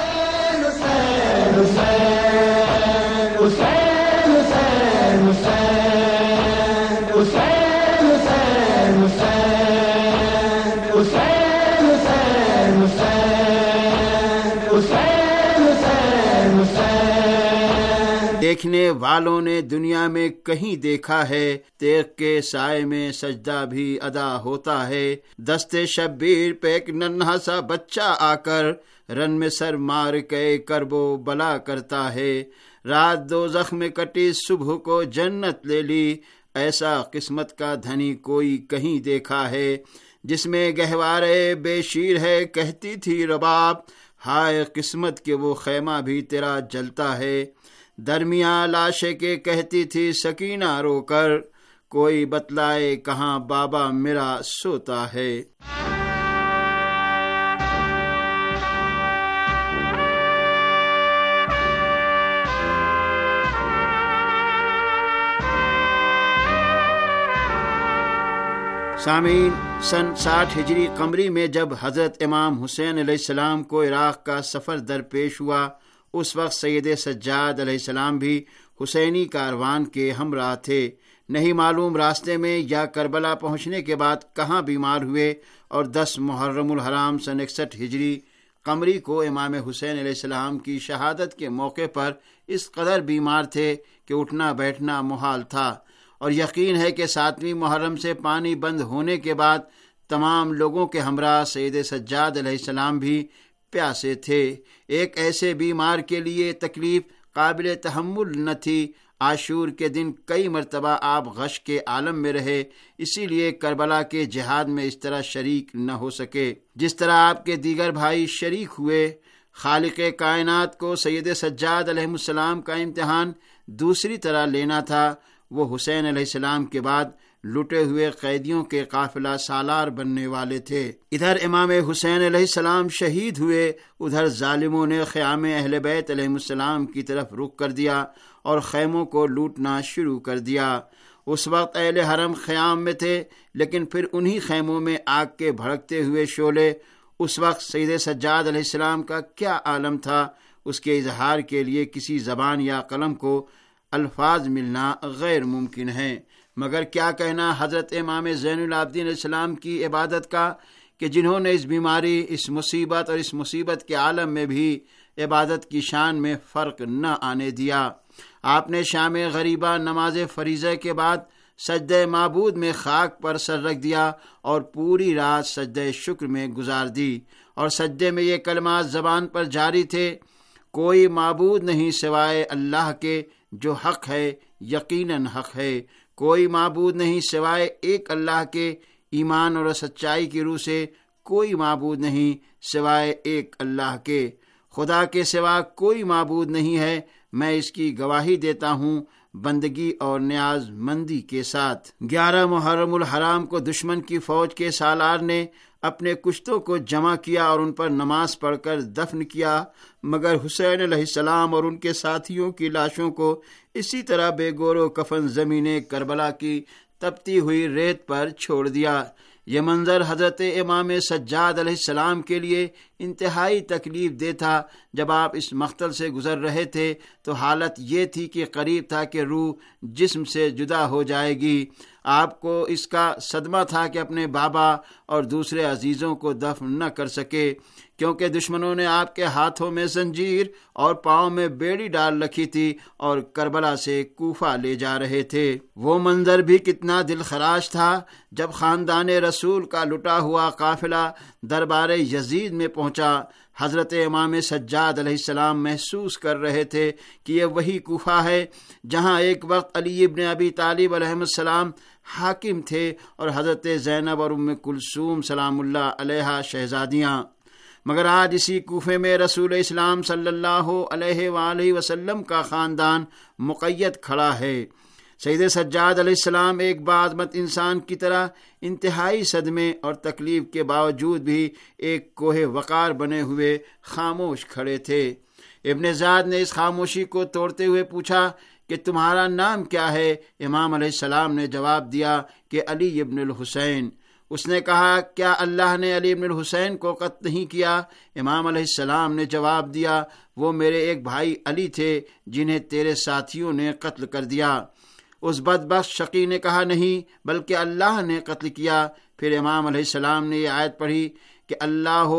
دیکھنے والوں نے دنیا میں کہیں دیکھا ہے، تیغ کے سائے میں سجدہ بھی ادا ہوتا ہے، دستے شبیر پہ ایک ننھا سا بچہ آ کر رن میں سر مار کے کرب و بلا کرتا ہے، رات دوزخ میں کٹی صبح کو جنت لے لی، ایسا قسمت کا دھنی کوئی کہیں دیکھا ہے، جس میں گہوارے بے شیر ہے کہتی تھی رباب، ہائے قسمت کے وہ خیمہ بھی تیرا جلتا ہے، درمیاں لاشے کے کہتی تھی سکینہ رو کر، کوئی بتلائے کہاں بابا میرا سوتا ہے۔ سامعین، سن ساٹھ ہجری قمری میں جب حضرت امام حسین علیہ السلام کو عراق کا سفر درپیش ہوا، اس وقت سید سجاد علیہ السلام بھی حسینی کاروان کے ہمراہ تھے، نہیں معلوم راستے میں یا کربلا پہنچنے کے بعد کہاں بیمار ہوئے، اور دس محرم الحرام سن اکسٹھ ہجری قمری کو امام حسین علیہ السلام کی شہادت کے موقع پر اس قدر بیمار تھے کہ اٹھنا بیٹھنا محال تھا، اور یقین ہے کہ ساتویں محرم سے پانی بند ہونے کے بعد تمام لوگوں کے ہمراہ سید سجاد علیہ السلام بھی پیاسے تھے۔ ایک ایسے بیمار کے لیے تکلیف قابل تحمل نہ تھی، عاشور کے دن کئی مرتبہ آپ غش کے عالم میں رہے، اسی لیے کربلا کے جہاد میں اس طرح شریک نہ ہو سکے جس طرح آپ کے دیگر بھائی شریک ہوئے۔ خالق کائنات کو سید سجاد علیہ السلام کا امتحان دوسری طرح لینا تھا، وہ حسین علیہ السلام کے بعد لٹے ہوئے قیدیوں کے قافلہ سالار بننے والے تھے۔ ادھر امام حسین علیہ السلام شہید ہوئے، ادھر ظالموں نے خیام اہل بیت علیہ السلام کی طرف رخ کر دیا اور خیموں کو لوٹنا شروع کر دیا۔ اس وقت اہل حرم خیام میں تھے، لیکن پھر انہی خیموں میں آگ کے بھڑکتے ہوئے شعلے۔ اس وقت سید سجاد علیہ السلام کا کیا عالم تھا، اس کے اظہار کے لیے کسی زبان یا قلم کو الفاظ ملنا غیر ممکن ہے، مگر کیا کہنا حضرت امام زین العابدین علیہ السلام کی عبادت کا، کہ جنہوں نے اس بیماری، اس مصیبت اور اس مصیبت کے عالم میں بھی عبادت کی شان میں فرق نہ آنے دیا۔ آپ نے شام غریبہ نماز فریضہ کے بعد سجدہ معبود میں خاک پر سر رکھ دیا اور پوری رات سجدہ شکر میں گزار دی، اور سجدے میں یہ کلمات زبان پر جاری تھے: کوئی معبود نہیں سوائے اللہ کے جو حق ہے، یقیناً حق ہے، کوئی معبود نہیں سوائے ایک اللہ کے، ایمان اور سچائی کی روح سے کوئی معبود نہیں سوائے ایک اللہ کے، خدا کے سوا کوئی معبود نہیں ہے، میں اس کی گواہی دیتا ہوں بندگی اور نیاز مندی کے ساتھ۔ گیارہ محرم الحرام کو دشمن کی فوج کے سالار نے اپنے کشتوں کو جمع کیا اور ان پر نماز پڑھ کر دفن کیا، مگر حسین علیہ السلام اور ان کے ساتھیوں کی لاشوں کو اسی طرح بے گور و کفن زمین کربلا کی تپتی ہوئی ریت پر چھوڑ دیا۔ یہ منظر حضرت امام سجاد علیہ السلام کے لیے انتہائی تکلیف دہ تھا۔ جب آپ اس مقتل سے گزر رہے تھے تو حالت یہ تھی کہ قریب تھا کہ روح جسم سے جدا ہو جائے گی۔ آپ کو اس کا صدمہ تھا کہ اپنے بابا اور دوسرے عزیزوں کو دفن نہ کر سکے، کیونکہ دشمنوں نے آپ کے ہاتھوں میں زنجیر اور پاؤں میں بیڑی ڈال رکھی تھی اور کربلا سے کوفہ لے جا رہے تھے۔ وہ منظر بھی کتنا دل خراش تھا جب خاندان رسول کا لٹا ہوا قافلہ دربار یزید میں پہنچا۔ حضرت امام سجاد علیہ السلام محسوس کر رہے تھے کہ یہ وہی کوفہ ہے جہاں ایک وقت علی ابن ابی طالب علیہ السلام حاکم تھے اور حضرت زینب اور ام کلثوم سلام اللہ علیہا شہزادیاں، مگر آج اسی کوفے میں رسول اسلام صلی اللہ علیہ وآلہ وسلم کا خاندان مقید کھڑا ہے۔ سید سجاد علیہ السلام ایک باعظمت انسان کی طرح انتہائی صدمے اور تکلیف کے باوجود بھی ایک کوہ وقار بنے ہوئے خاموش کھڑے تھے۔ ابن زیاد نے اس خاموشی کو توڑتے ہوئے پوچھا کہ تمہارا نام کیا ہے؟ امام علیہ السلام نے جواب دیا کہ علی ابن الحسین۔ اس نے کہا کیا اللہ نے علی ابن الحسین کو قتل نہیں کیا؟ امام علیہ السلام نے جواب دیا وہ میرے ایک بھائی علی تھے جنہیں تیرے ساتھیوں نے قتل کر دیا۔ اس بدبخت شقی نے کہا نہیں بلکہ اللہ نے قتل کیا۔ پھر امام علیہ السلام نے یہ آیت پڑھی کہ اللہ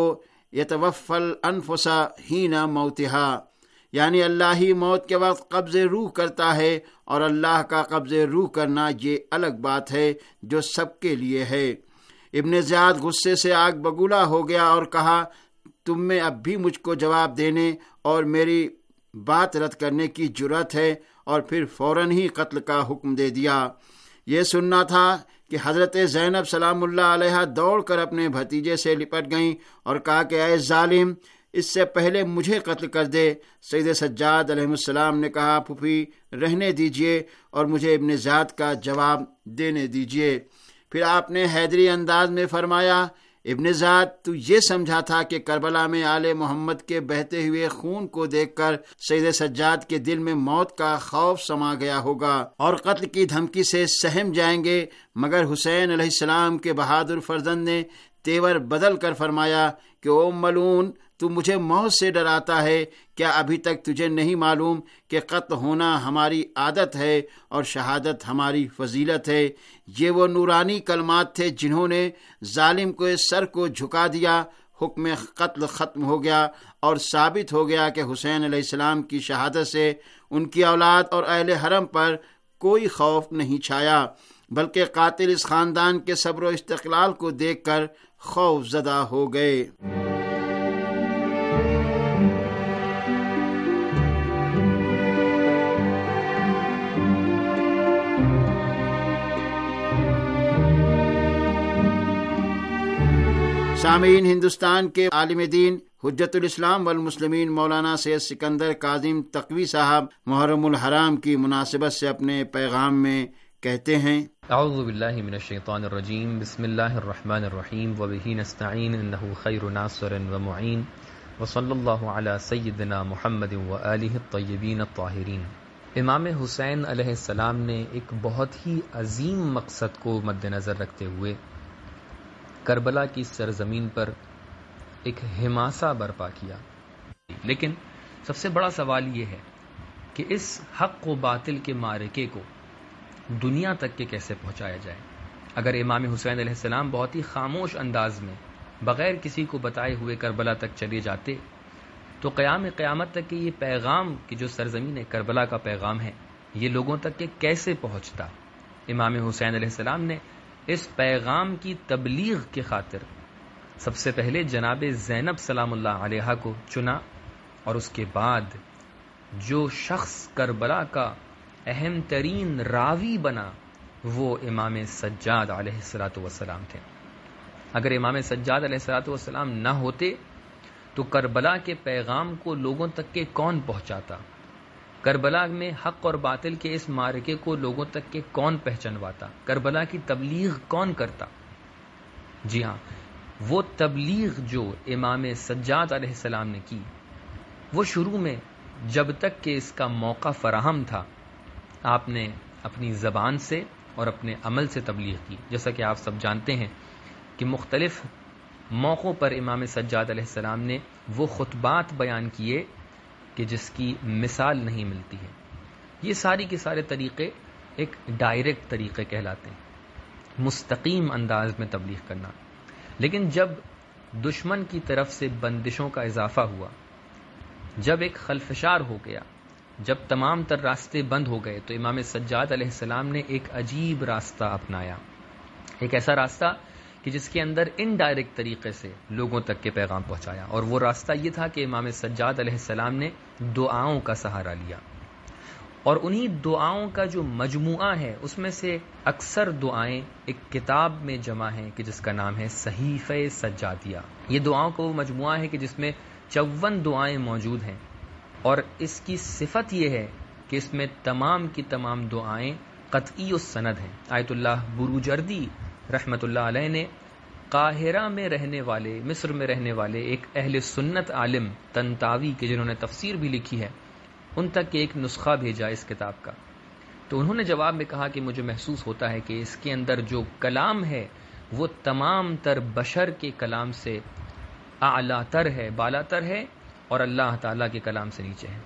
یتوفی الانفس حین موتہا، یعنی اللہ ہی موت کے وقت قبض روح کرتا ہے، اور اللہ کا قبض روح کرنا یہ الگ بات ہے جو سب کے لیے ہے۔ ابن زیاد غصے سے آگ بگولا ہو گیا اور کہا تم میں اب بھی مجھ کو جواب دینے اور میری بات رد کرنے کی جرأت ہے، اور پھر فوراً ہی قتل کا حکم دے دیا۔ یہ سننا تھا کہ حضرت زینب سلام اللہ علیہ دوڑ کر اپنے بھتیجے سے لپٹ گئیں اور کہا کہ اے ظالم، اس سے پہلے مجھے قتل کر دے۔ سید سجاد علیہ السلام نے کہا پھوپھی رہنے دیجئے اور مجھے ابن زیاد کا جواب دینے دیجئے۔ پھر آپ نے حیدری انداز میں فرمایا ابن زیاد تو یہ سمجھا تھا کہ کربلا میں آل محمد کے بہتے ہوئے خون کو دیکھ کر سید سجاد کے دل میں موت کا خوف سما گیا ہوگا اور قتل کی دھمکی سے سہم جائیں گے، مگر حسین علیہ السلام کے بہادر فرزند نے تیور بدل کر فرمایا کہ او ملعون تو مجھے موت سے ڈراتا ہے، کیا ابھی تک تجھے نہیں معلوم کہ قتل ہونا ہماری عادت ہے اور شہادت ہماری فضیلت ہے؟ یہ وہ نورانی کلمات تھے جنہوں نے ظالم کو سر کو جھکا دیا۔ حکم قتل ختم ہو گیا اور ثابت ہو گیا کہ حسین علیہ السلام کی شہادت سے ان کی اولاد اور اہل حرم پر کوئی خوف نہیں چھایا، بلکہ قاتل اس خاندان کے صبر و استقلال کو دیکھ کر خوف زدہ ہو گئے۔ سامعین، ہندوستان کے عالم دین حجت الاسلام والمسلمین مولانا سید سکندر کاظم تقوی صاحب محرم الحرام کی مناسبت سے اپنے پیغام میں کہتے ہیں اعوذ باللہ من الشیطان الرجیم، بسم اللہ الرحمن الرحیم، وبہ نستعین، انہ خیر ناصر ومعین، وصلی اللہ علی سیدنا محمد وآلہ الطیبین الطاہرین۔ امام حسین علیہ السلام نے ایک بہت ہی عظیم مقصد کو مد نظر رکھتے ہوئے کربلا کی سرزمین پر ایک حماسہ برپا کیا، لیکن سب سے بڑا سوال یہ ہے کہ اس حق و باطل کے معرکے کو دنیا تک کے کیسے پہنچایا جائے۔ اگر امام حسین علیہ السلام بہت ہی خاموش انداز میں بغیر کسی کو بتائے ہوئے کربلا تک چلے جاتے تو قیام قیامت تک کے یہ پیغام کہ جو سرزمین کربلا کا پیغام ہے یہ لوگوں تک کے کیسے پہنچتا۔ امام حسین علیہ السلام نے اس پیغام کی تبلیغ کی خاطر سب سے پہلے جناب زینب سلام اللہ علیہا کو چنا، اور اس کے بعد جو شخص کربلا کا اہم ترین راوی بنا وہ امام سجاد علیہ الصلوۃ والسلام تھے۔ اگر امام سجاد علیہ الصلوۃ والسلام نہ ہوتے تو کربلا کے پیغام کو لوگوں تک کے کون پہنچاتا؟ کربلا میں حق اور باطل کے اس معرکے کو لوگوں تک کے کون پہچنواتا؟ کربلا کی تبلیغ کون کرتا؟ جی ہاں، وہ تبلیغ جو امام سجاد علیہ السلام نے کی، وہ شروع میں جب تک کہ اس کا موقع فراہم تھا آپ نے اپنی زبان سے اور اپنے عمل سے تبلیغ کی۔ جیسا کہ آپ سب جانتے ہیں کہ مختلف موقعوں پر امام سجاد علیہ السلام نے وہ خطبات بیان کیے کہ جس کی مثال نہیں ملتی ہے۔ یہ ساری کے سارے طریقے ایک ڈائریکٹ طریقے کہلاتے ہیں، مستقیم انداز میں تبلیغ کرنا۔ لیکن جب دشمن کی طرف سے بندشوں کا اضافہ ہوا، جب ایک خلفشار ہو گیا، جب تمام تر راستے بند ہو گئے، تو امام سجاد علیہ السلام نے ایک عجیب راستہ اپنایا، ایک ایسا راستہ کہ جس کے اندر انڈائریکٹ طریقے سے لوگوں تک کے پیغام پہنچایا۔ اور وہ راستہ یہ تھا کہ امام سجاد علیہ السلام نے دعاؤں کا سہارا لیا، اور انہی دعاؤں کا جو مجموعہ ہے اس میں سے اکثر دعائیں ایک کتاب میں جمع ہیں کہ جس کا نام ہے صحیفہ سجادیہ۔ یہ دعاؤں کا وہ مجموعہ ہے کہ جس میں چون دعائیں موجود ہیں، اور اس کی صفت یہ ہے کہ اس میں تمام کی تمام دعائیں قطعی السند ہیں۔ آیت اللہ بروجردی رحمت اللہ علیہ نے قاہرہ میں رہنے والے، مصر میں رہنے والے ایک اہل سنت عالم تنتاوی کے جنہوں نے تفسیر بھی لکھی ہے، ان تک ایک نسخہ بھیجا اس کتاب کا۔ تو انہوں نے جواب میں کہا کہ مجھے محسوس ہوتا ہے کہ اس کے اندر جو کلام ہے وہ تمام تر بشر کے کلام سے اعلیٰ تر ہے، بالا تر ہے، اور اللہ تعالیٰ کے کلام سے نیچے ہے۔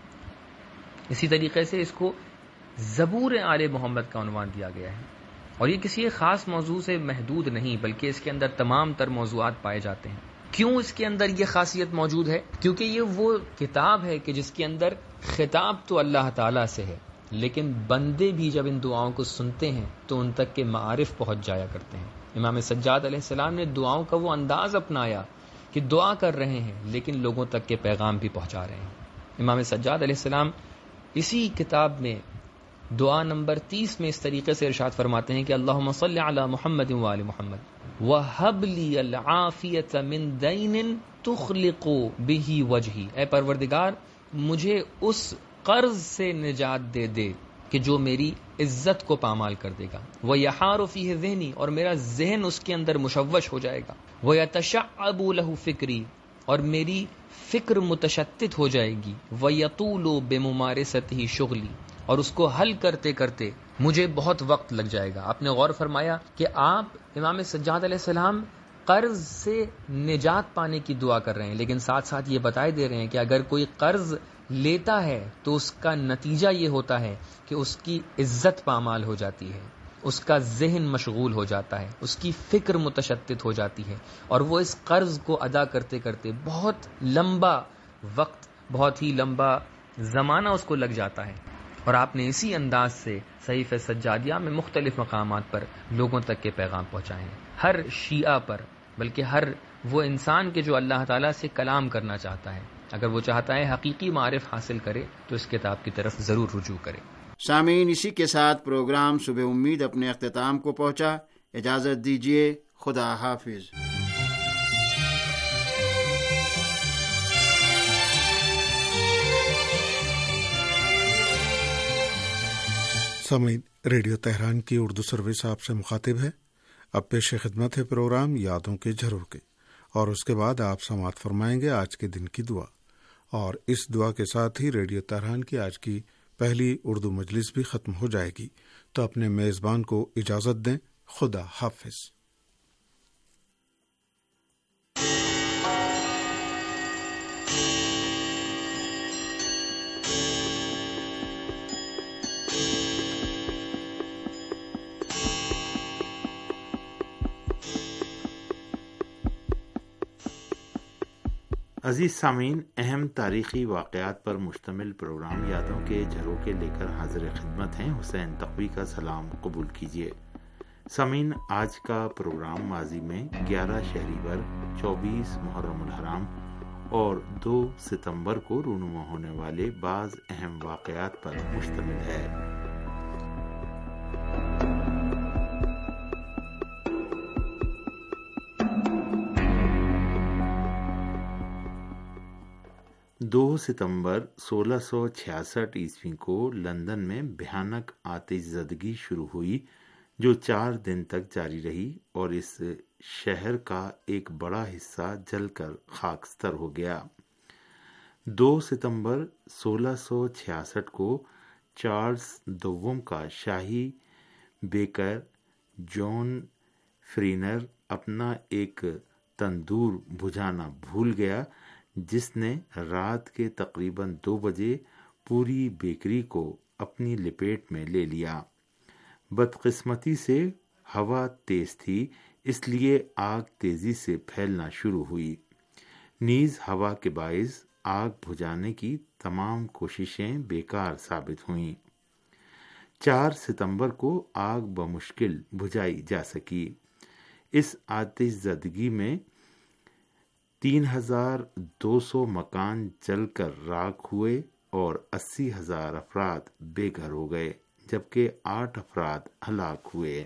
اسی طریقے سے اس کو زبور آل محمد کا عنوان دیا گیا ہے، اور یہ کسی ایک خاص موضوع سے محدود نہیں بلکہ اس کے اندر تمام تر موضوعات پائے جاتے ہیں۔ کیوں اس کے اندر یہ خاصیت موجود ہے؟ کیونکہ یہ وہ کتاب ہے کہ جس کے اندر خطاب تو اللہ تعالیٰ سے ہے، لیکن بندے بھی جب ان دعاؤں کو سنتے ہیں تو ان تک کے معارف پہنچ جایا کرتے ہیں۔ امام سجاد علیہ السلام نے دعاؤں کا وہ انداز اپنایا کہ دعا کر رہے ہیں لیکن لوگوں تک کے پیغام بھی پہنچا رہے ہیں۔ امام سجاد علیہ السلام اسی کتاب میں دعا نمبر تیس میں اس طریقے سے ارشاد فرماتے ہیں کہ اللہم صلی علی محمد و آل محمد وہب لی العافیۃ من دین تخلق بہ وجہی، اے پروردگار مجھے اس قرض سے نجات دے دے کہ جو میری عزت کو پامال کر دے گا، وَيَحَارُ فِيهِ ذہنی، اور میرا ذہن اس کے اندر مشوش ہو جائے گا، وَيَتَشَعَّبُ لَهُ فِكْرِي، اور میری فکر متشتت ہو جائے گی، وَيَطُولُ بِمُمَارَسَتِهِ شُغْلِي، اور اس کو حل کرتے کرتے مجھے بہت وقت لگ جائے گا۔ آپ نے غور فرمایا کہ آپ امام سجاد علیہ السلام قرض سے نجات پانے کی دعا کر رہے ہیں، لیکن ساتھ ساتھ یہ بتائے دے رہے ہیں کہ اگر کوئی قرض لیتا ہے تو اس کا نتیجہ یہ ہوتا ہے کہ اس کی عزت پامال ہو جاتی ہے، اس کا ذہن مشغول ہو جاتا ہے، اس کی فکر متشتت ہو جاتی ہے، اور وہ اس قرض کو ادا کرتے کرتے بہت لمبا وقت، بہت ہی لمبا زمانہ اس کو لگ جاتا ہے۔ اور آپ نے اسی انداز سے صحیفہ سجادیہ میں مختلف مقامات پر لوگوں تک کے پیغام پہنچائے ہیں، ہر شیعہ پر، بلکہ ہر وہ انسان کے جو اللہ تعالیٰ سے کلام کرنا چاہتا ہے، اگر وہ چاہتا ہے حقیقی معرف حاصل کرے تو اس کتاب کی طرف ضرور رجوع کرے۔ سامعین، اسی کے ساتھ پروگرام صبح امید اپنے اختتام کو پہنچا۔ اجازت دیجیے، خدا حافظ۔ سامعین، ریڈیو تہران کی اردو سروس آپ سے مخاطب ہے۔ اب پیش خدمت ہے پروگرام یادوں کے جھروکے، اور اس کے بعد آپ سماعت فرمائیں گے آج کے دن کی دعا، اور اس دعا کے ساتھ ہی ریڈیو تہران کی آج کی پہلی اردو مجلس بھی ختم ہو جائے گی۔ تو اپنے میزبان کو اجازت دیں۔ خدا حافظ۔ عزیز سامعین، اہم تاریخی واقعات پر مشتمل پروگرام یادوں کے جھروکے لے کر حاضر خدمت ہیں۔ حسین تقوی کا سلام قبول کیجیے۔ سامعین، آج کا پروگرام ماضی میں گیارہ شہریور، چوبیس محرم الحرام اور دو ستمبر کو رونما ہونے والے بعض اہم واقعات پر مشتمل ہے۔ دو ستمبر سولہ سو چھیاسٹھ عیسوی کو لندن میں بھیانک آتش زدگی شروع ہوئی جو چار دن تک جاری رہی اور اس شہر کا ایک بڑا حصہ جل کر خاکستر ہو گیا۔ دو ستمبر سولہ سو چھیاسٹھ کو چارلز دوم کا شاہی بیکر جان فرینر اپنا ایک تندور بجھانا بھول گیا جس نے رات کے تقریباً دو بجے پوری بیکری کو اپنی لپیٹ میں لے لیا۔ بدقسمتی سے ہوا تیز تھی، اس لیے آگ تیزی سے پھیلنا شروع ہوئی۔ نیز ہوا کے باعث آگ بجھانے کی تمام کوششیں بیکار ثابت ہوئیں۔ چار ستمبر کو آگ بمشکل بجھائی جا سکی۔ اس آتش زدگی میں تین ہزار دو سو مکان جل کر راکھ ہوئے اور اسی ہزار افراد بے گھر ہو گئے جبکہ آٹھ افراد ہلاک ہوئے۔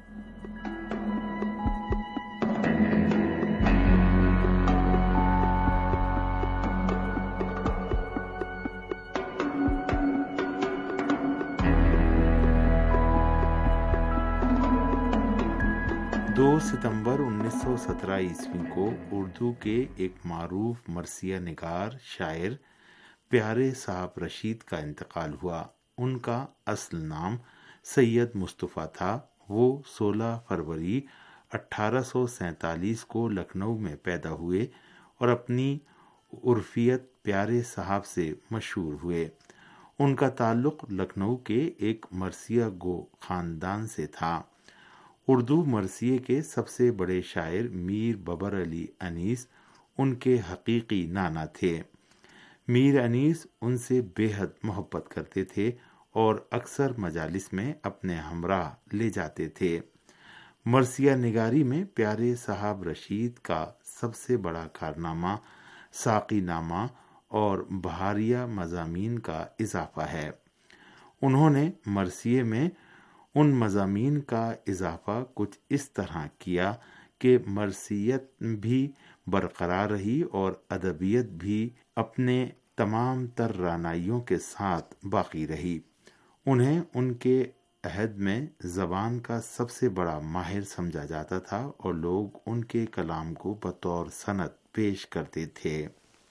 دو ستمبر انیس سو سترہ عیسوی کو اردو کے ایک معروف مرثیہ نگار شاعر پیارے صاحب رشید کا انتقال ہوا۔ ان کا اصل نام سید مصطفیٰ تھا۔ وہ سولہ فروری اٹھارہ سو سینتالیس کو لکھنؤ میں پیدا ہوئے اور اپنی عرفیت پیارے صاحب سے مشہور ہوئے۔ ان کا تعلق لکھنؤ کے ایک مرثیہ گو خاندان سے تھا۔ اردو مرثیے کے سب سے بڑے شاعر میر ببر علی انیس ان کے حقیقی نانا تھے۔ میر انیس ان سے بے حد محبت کرتے تھے اور اکثر مجالس میں اپنے ہمراہ لے جاتے تھے۔ مرثیہ نگاری میں پیارے صاحب رشید کا سب سے بڑا کارنامہ ساقی نامہ اور بہاریہ مضامین کا اضافہ ہے۔ انہوں نے مرثیے میں ان مضامین کا اضافہ کچھ اس طرح کیا کہ مرثیت بھی برقرار رہی اور ادبیت بھی اپنے تمام تر رعنائیوں کے ساتھ باقی رہی۔ انہیں ان کے عہد میں زبان کا سب سے بڑا ماہر سمجھا جاتا تھا اور لوگ ان کے کلام کو بطور سند پیش کرتے تھے۔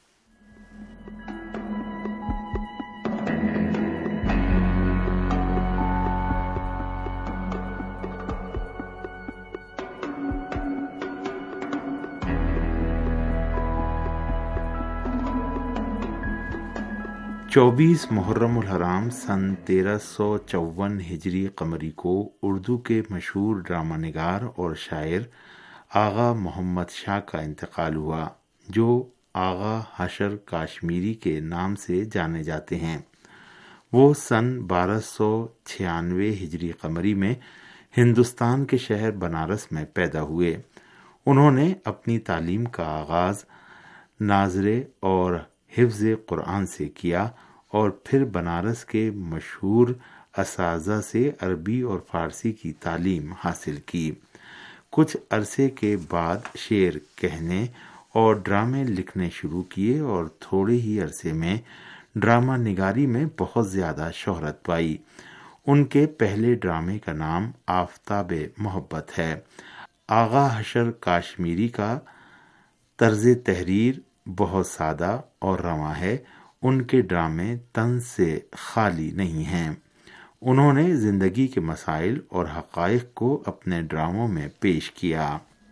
چوبیس محرم الحرام سن تیرہ سو چون ہجری قمری کو اردو کے مشہور ڈرامہ نگار اور شاعر آغا محمد شاہ کا انتقال ہوا، جو آغا حشر کاشمیری کے نام سے جانے جاتے ہیں۔ وہ سن بارہ سو چھیانوے ہجری قمری میں ہندوستان کے شہر بنارس میں پیدا ہوئے۔ انہوں نے اپنی تعلیم کا آغاز ناظرے اور حفظ قرآن سے کیا اور پھر بنارس کے مشہور اساتذہ سے عربی اور فارسی کی تعلیم حاصل کی۔ کچھ عرصے کے بعد شعر کہنے اور ڈرامے لکھنے شروع کیے اور تھوڑے ہی عرصے میں ڈرامہ نگاری میں بہت زیادہ شہرت پائی۔ ان کے پہلے ڈرامے کا نام آفتاب محبت ہے۔ آغا حشر کاشمیری کا طرز تحریر بہت سادہ اور رواں ہے۔ ان کے ڈرامے طنز سے خالی نہیں ہیں۔ انہوں نے زندگی کے مسائل اور حقائق کو اپنے ڈراموں میں پیش کیا۔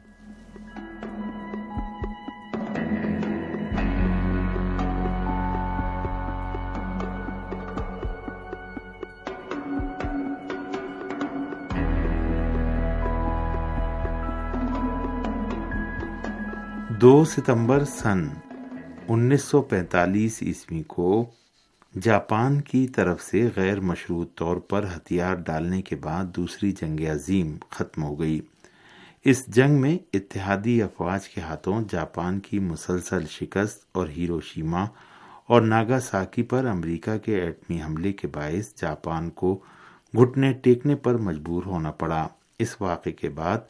دو ستمبر سن انیس سو پینتالیس عیسوی کو جاپان کی طرف سے غیر مشروط طور پر ہتھیار ڈالنے کے بعد دوسری جنگ عظیم ختم ہو گئی۔ اس جنگ میں اتحادی افواج کے ہاتھوں جاپان کی مسلسل شکست اور ہیروشیما اور ناگاساکی پر امریکہ کے ایٹمی حملے کے باعث جاپان کو گھٹنے ٹیکنے پر مجبور ہونا پڑا۔ اس واقعے کے بعد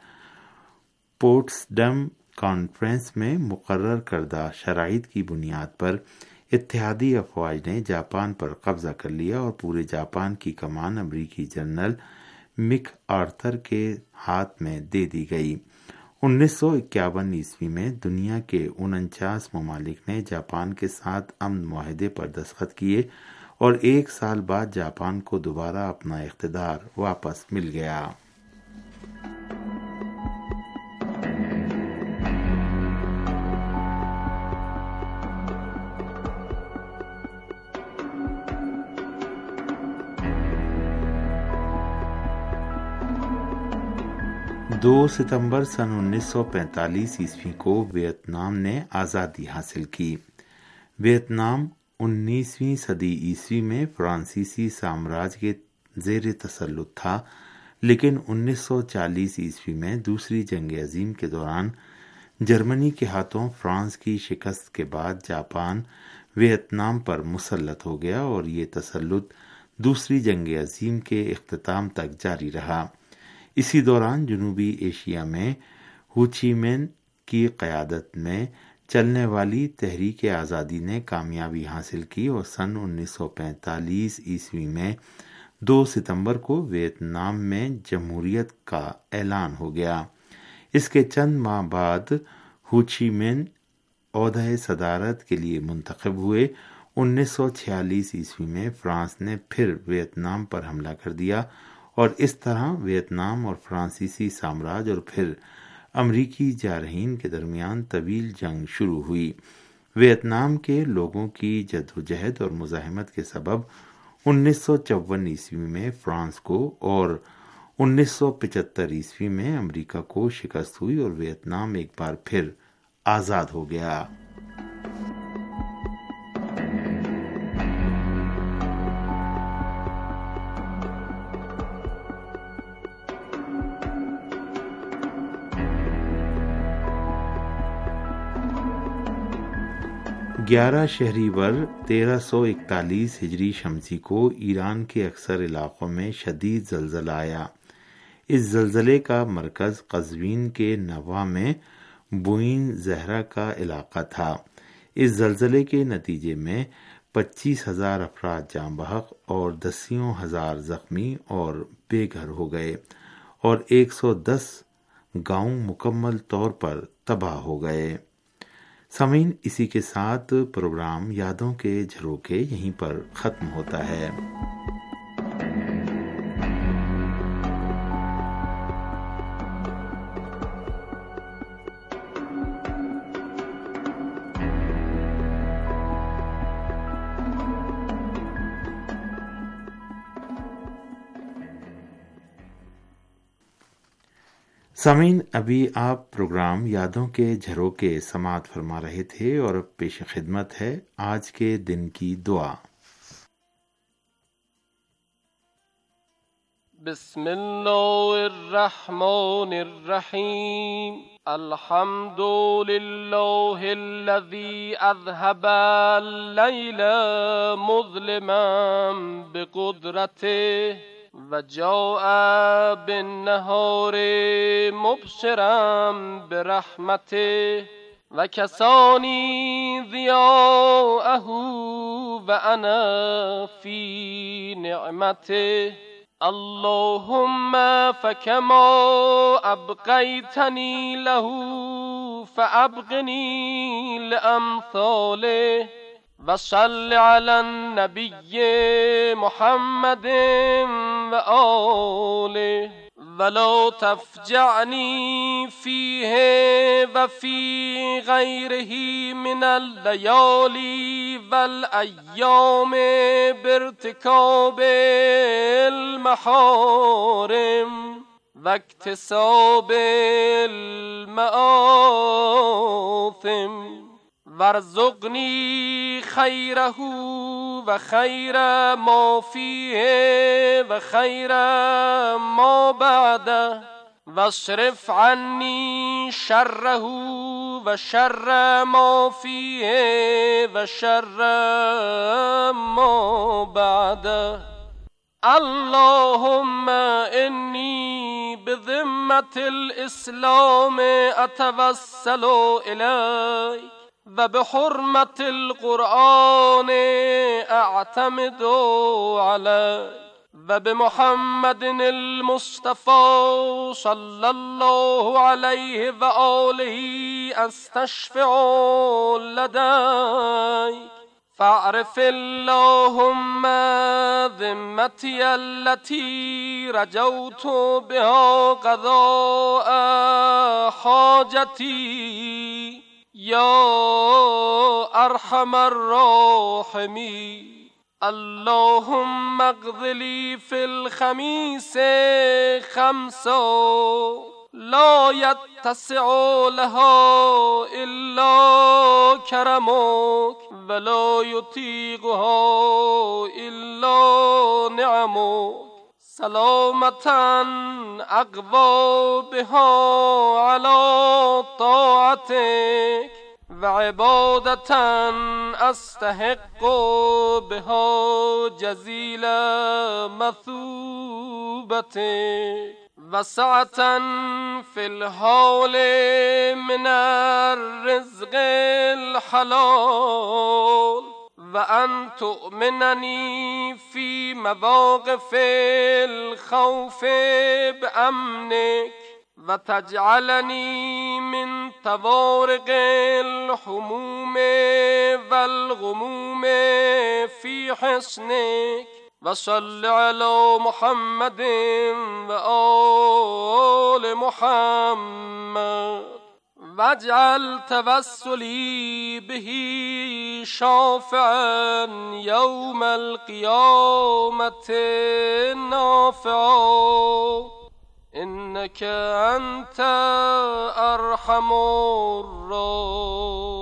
پوٹسڈم کانفرنس میں مقرر کردہ شرائط کی بنیاد پر اتحادی افواج نے جاپان پر قبضہ کر لیا اور پورے جاپان کی کمان امریکی جنرل مک آرتھر کے ہاتھ میں دے دی گئی۔ انیس سو اکیاون عیسوی میں دنیا کے انچاس ممالک نے جاپان کے ساتھ امن معاہدے پر دستخط کیے اور ایک سال بعد جاپان کو دوبارہ اپنا اقتدار واپس مل گیا۔ دو ستمبر سن انیس سو پینتالیس عیسوی کو ویتنام نے آزادی حاصل کی۔ ویتنام انیسویں صدی عیسوی میں فرانسیسی سامراج کے زیر تسلط تھا، لیکن انیس سو چالیس عیسوی میں دوسری جنگ عظیم کے دوران جرمنی کے ہاتھوں فرانس کی شکست کے بعد جاپان ویتنام پر مسلط ہو گیا اور یہ تسلط دوسری جنگ عظیم کے اختتام تک جاری رہا۔ اسی دوران جنوبی ایشیا میں ہوچی مین کی قیادت میں چلنے والی تحریک آزادی نے کامیابی حاصل کی اور سن انیس سو پینتالیس عیسوی میں دو ستمبر کو ویتنام میں جمہوریت کا اعلان ہو گیا۔ اس کے چند ماہ بعد ہوچی مین عہدہ صدارت کے لیے منتخب ہوئے۔ انیس سو چھیالیس عیسوی میں فرانس نے پھر ویتنام پر حملہ کر دیا اور اس طرح ویتنام اور فرانسیسی سامراج اور پھر امریکی جارحین کے درمیان طویل جنگ شروع ہوئی۔ ویتنام کے لوگوں کی جدوجہد اور مزاحمت کے سبب انیس سو چون عیسوی میں فرانس کو اور انیس سو پچہتر عیسوی میں امریکہ کو شکست ہوئی اور ویتنام ایک بار پھر آزاد ہو گیا۔ گیارہ شہری ور تیرہ سو اکتالیس ہجری شمسی کو ایران کے اکثر علاقوں میں شدید زلزلہ آیا۔ اس زلزلے کا مرکز قزوین کے نوا میں بوئین زہرہ کا علاقہ تھا۔ اس زلزلے کے نتیجے میں پچیس ہزار افراد جاں بحق اور دسیوں ہزار زخمی اور بے گھر ہو گئے اور ایک سو دس گاؤں مکمل طور پر تباہ ہو گئے۔ سامعین، اسی کے ساتھ پروگرام یادوں کے جھروکے یہیں پر ختم ہوتا ہے۔ سامعین، ابھی آپ پروگرام یادوں کے جھروکے سماعت فرما رہے تھے اور اب پیش خدمت ہے آج کے دن کی دعا۔ بسم اللہ الرحمن الرحیم، الحمد للہ الذی اذهب اللیل مظلما بقدرته وجاء بالنهار مبصرا برحمته وكساني ضياءه وأنا في نعمته اللهم فكما أبقيتني له فأبقني لأمثاله وصل على النبي محمد وآله ولا تفجعني فيه وفي غيره من الليالي والأيام بارتكاب المحارم واكتساب المآثم وارزقني خيره وخير ما فيه وخير ما بعده واصرف عني شره وشر ما فيه وشر ما بعده اللهم إني بذمة الإسلام أتوسل إليك و به حرمت القرآن اعتمد علیه و به محمد المصطفى صلی الله علیه و آله استشفع لدیک فاعرف اللهم ذمتی التي رجوت بها قضاء حاجتی یا ارحم الراحمین. اللهم اقض لي في الخميس خمسا لا يتسع لها إلا كرمك ولا يطيقها إلا نعمك سلامة أقوى بها على طاعتك وعبادة أستحق بها جزيل مثوبتك وسعة في الحال من الرزق الحلال وأن تؤمنني في مواقف الخوف بأمنك وتجعلني من طوارق الحموم والغموم في حسنك وصل على محمد وآل محمد واجعل توسلي به شافعا يوم القيامة نافعا إنك أنت أرحم الراحمين.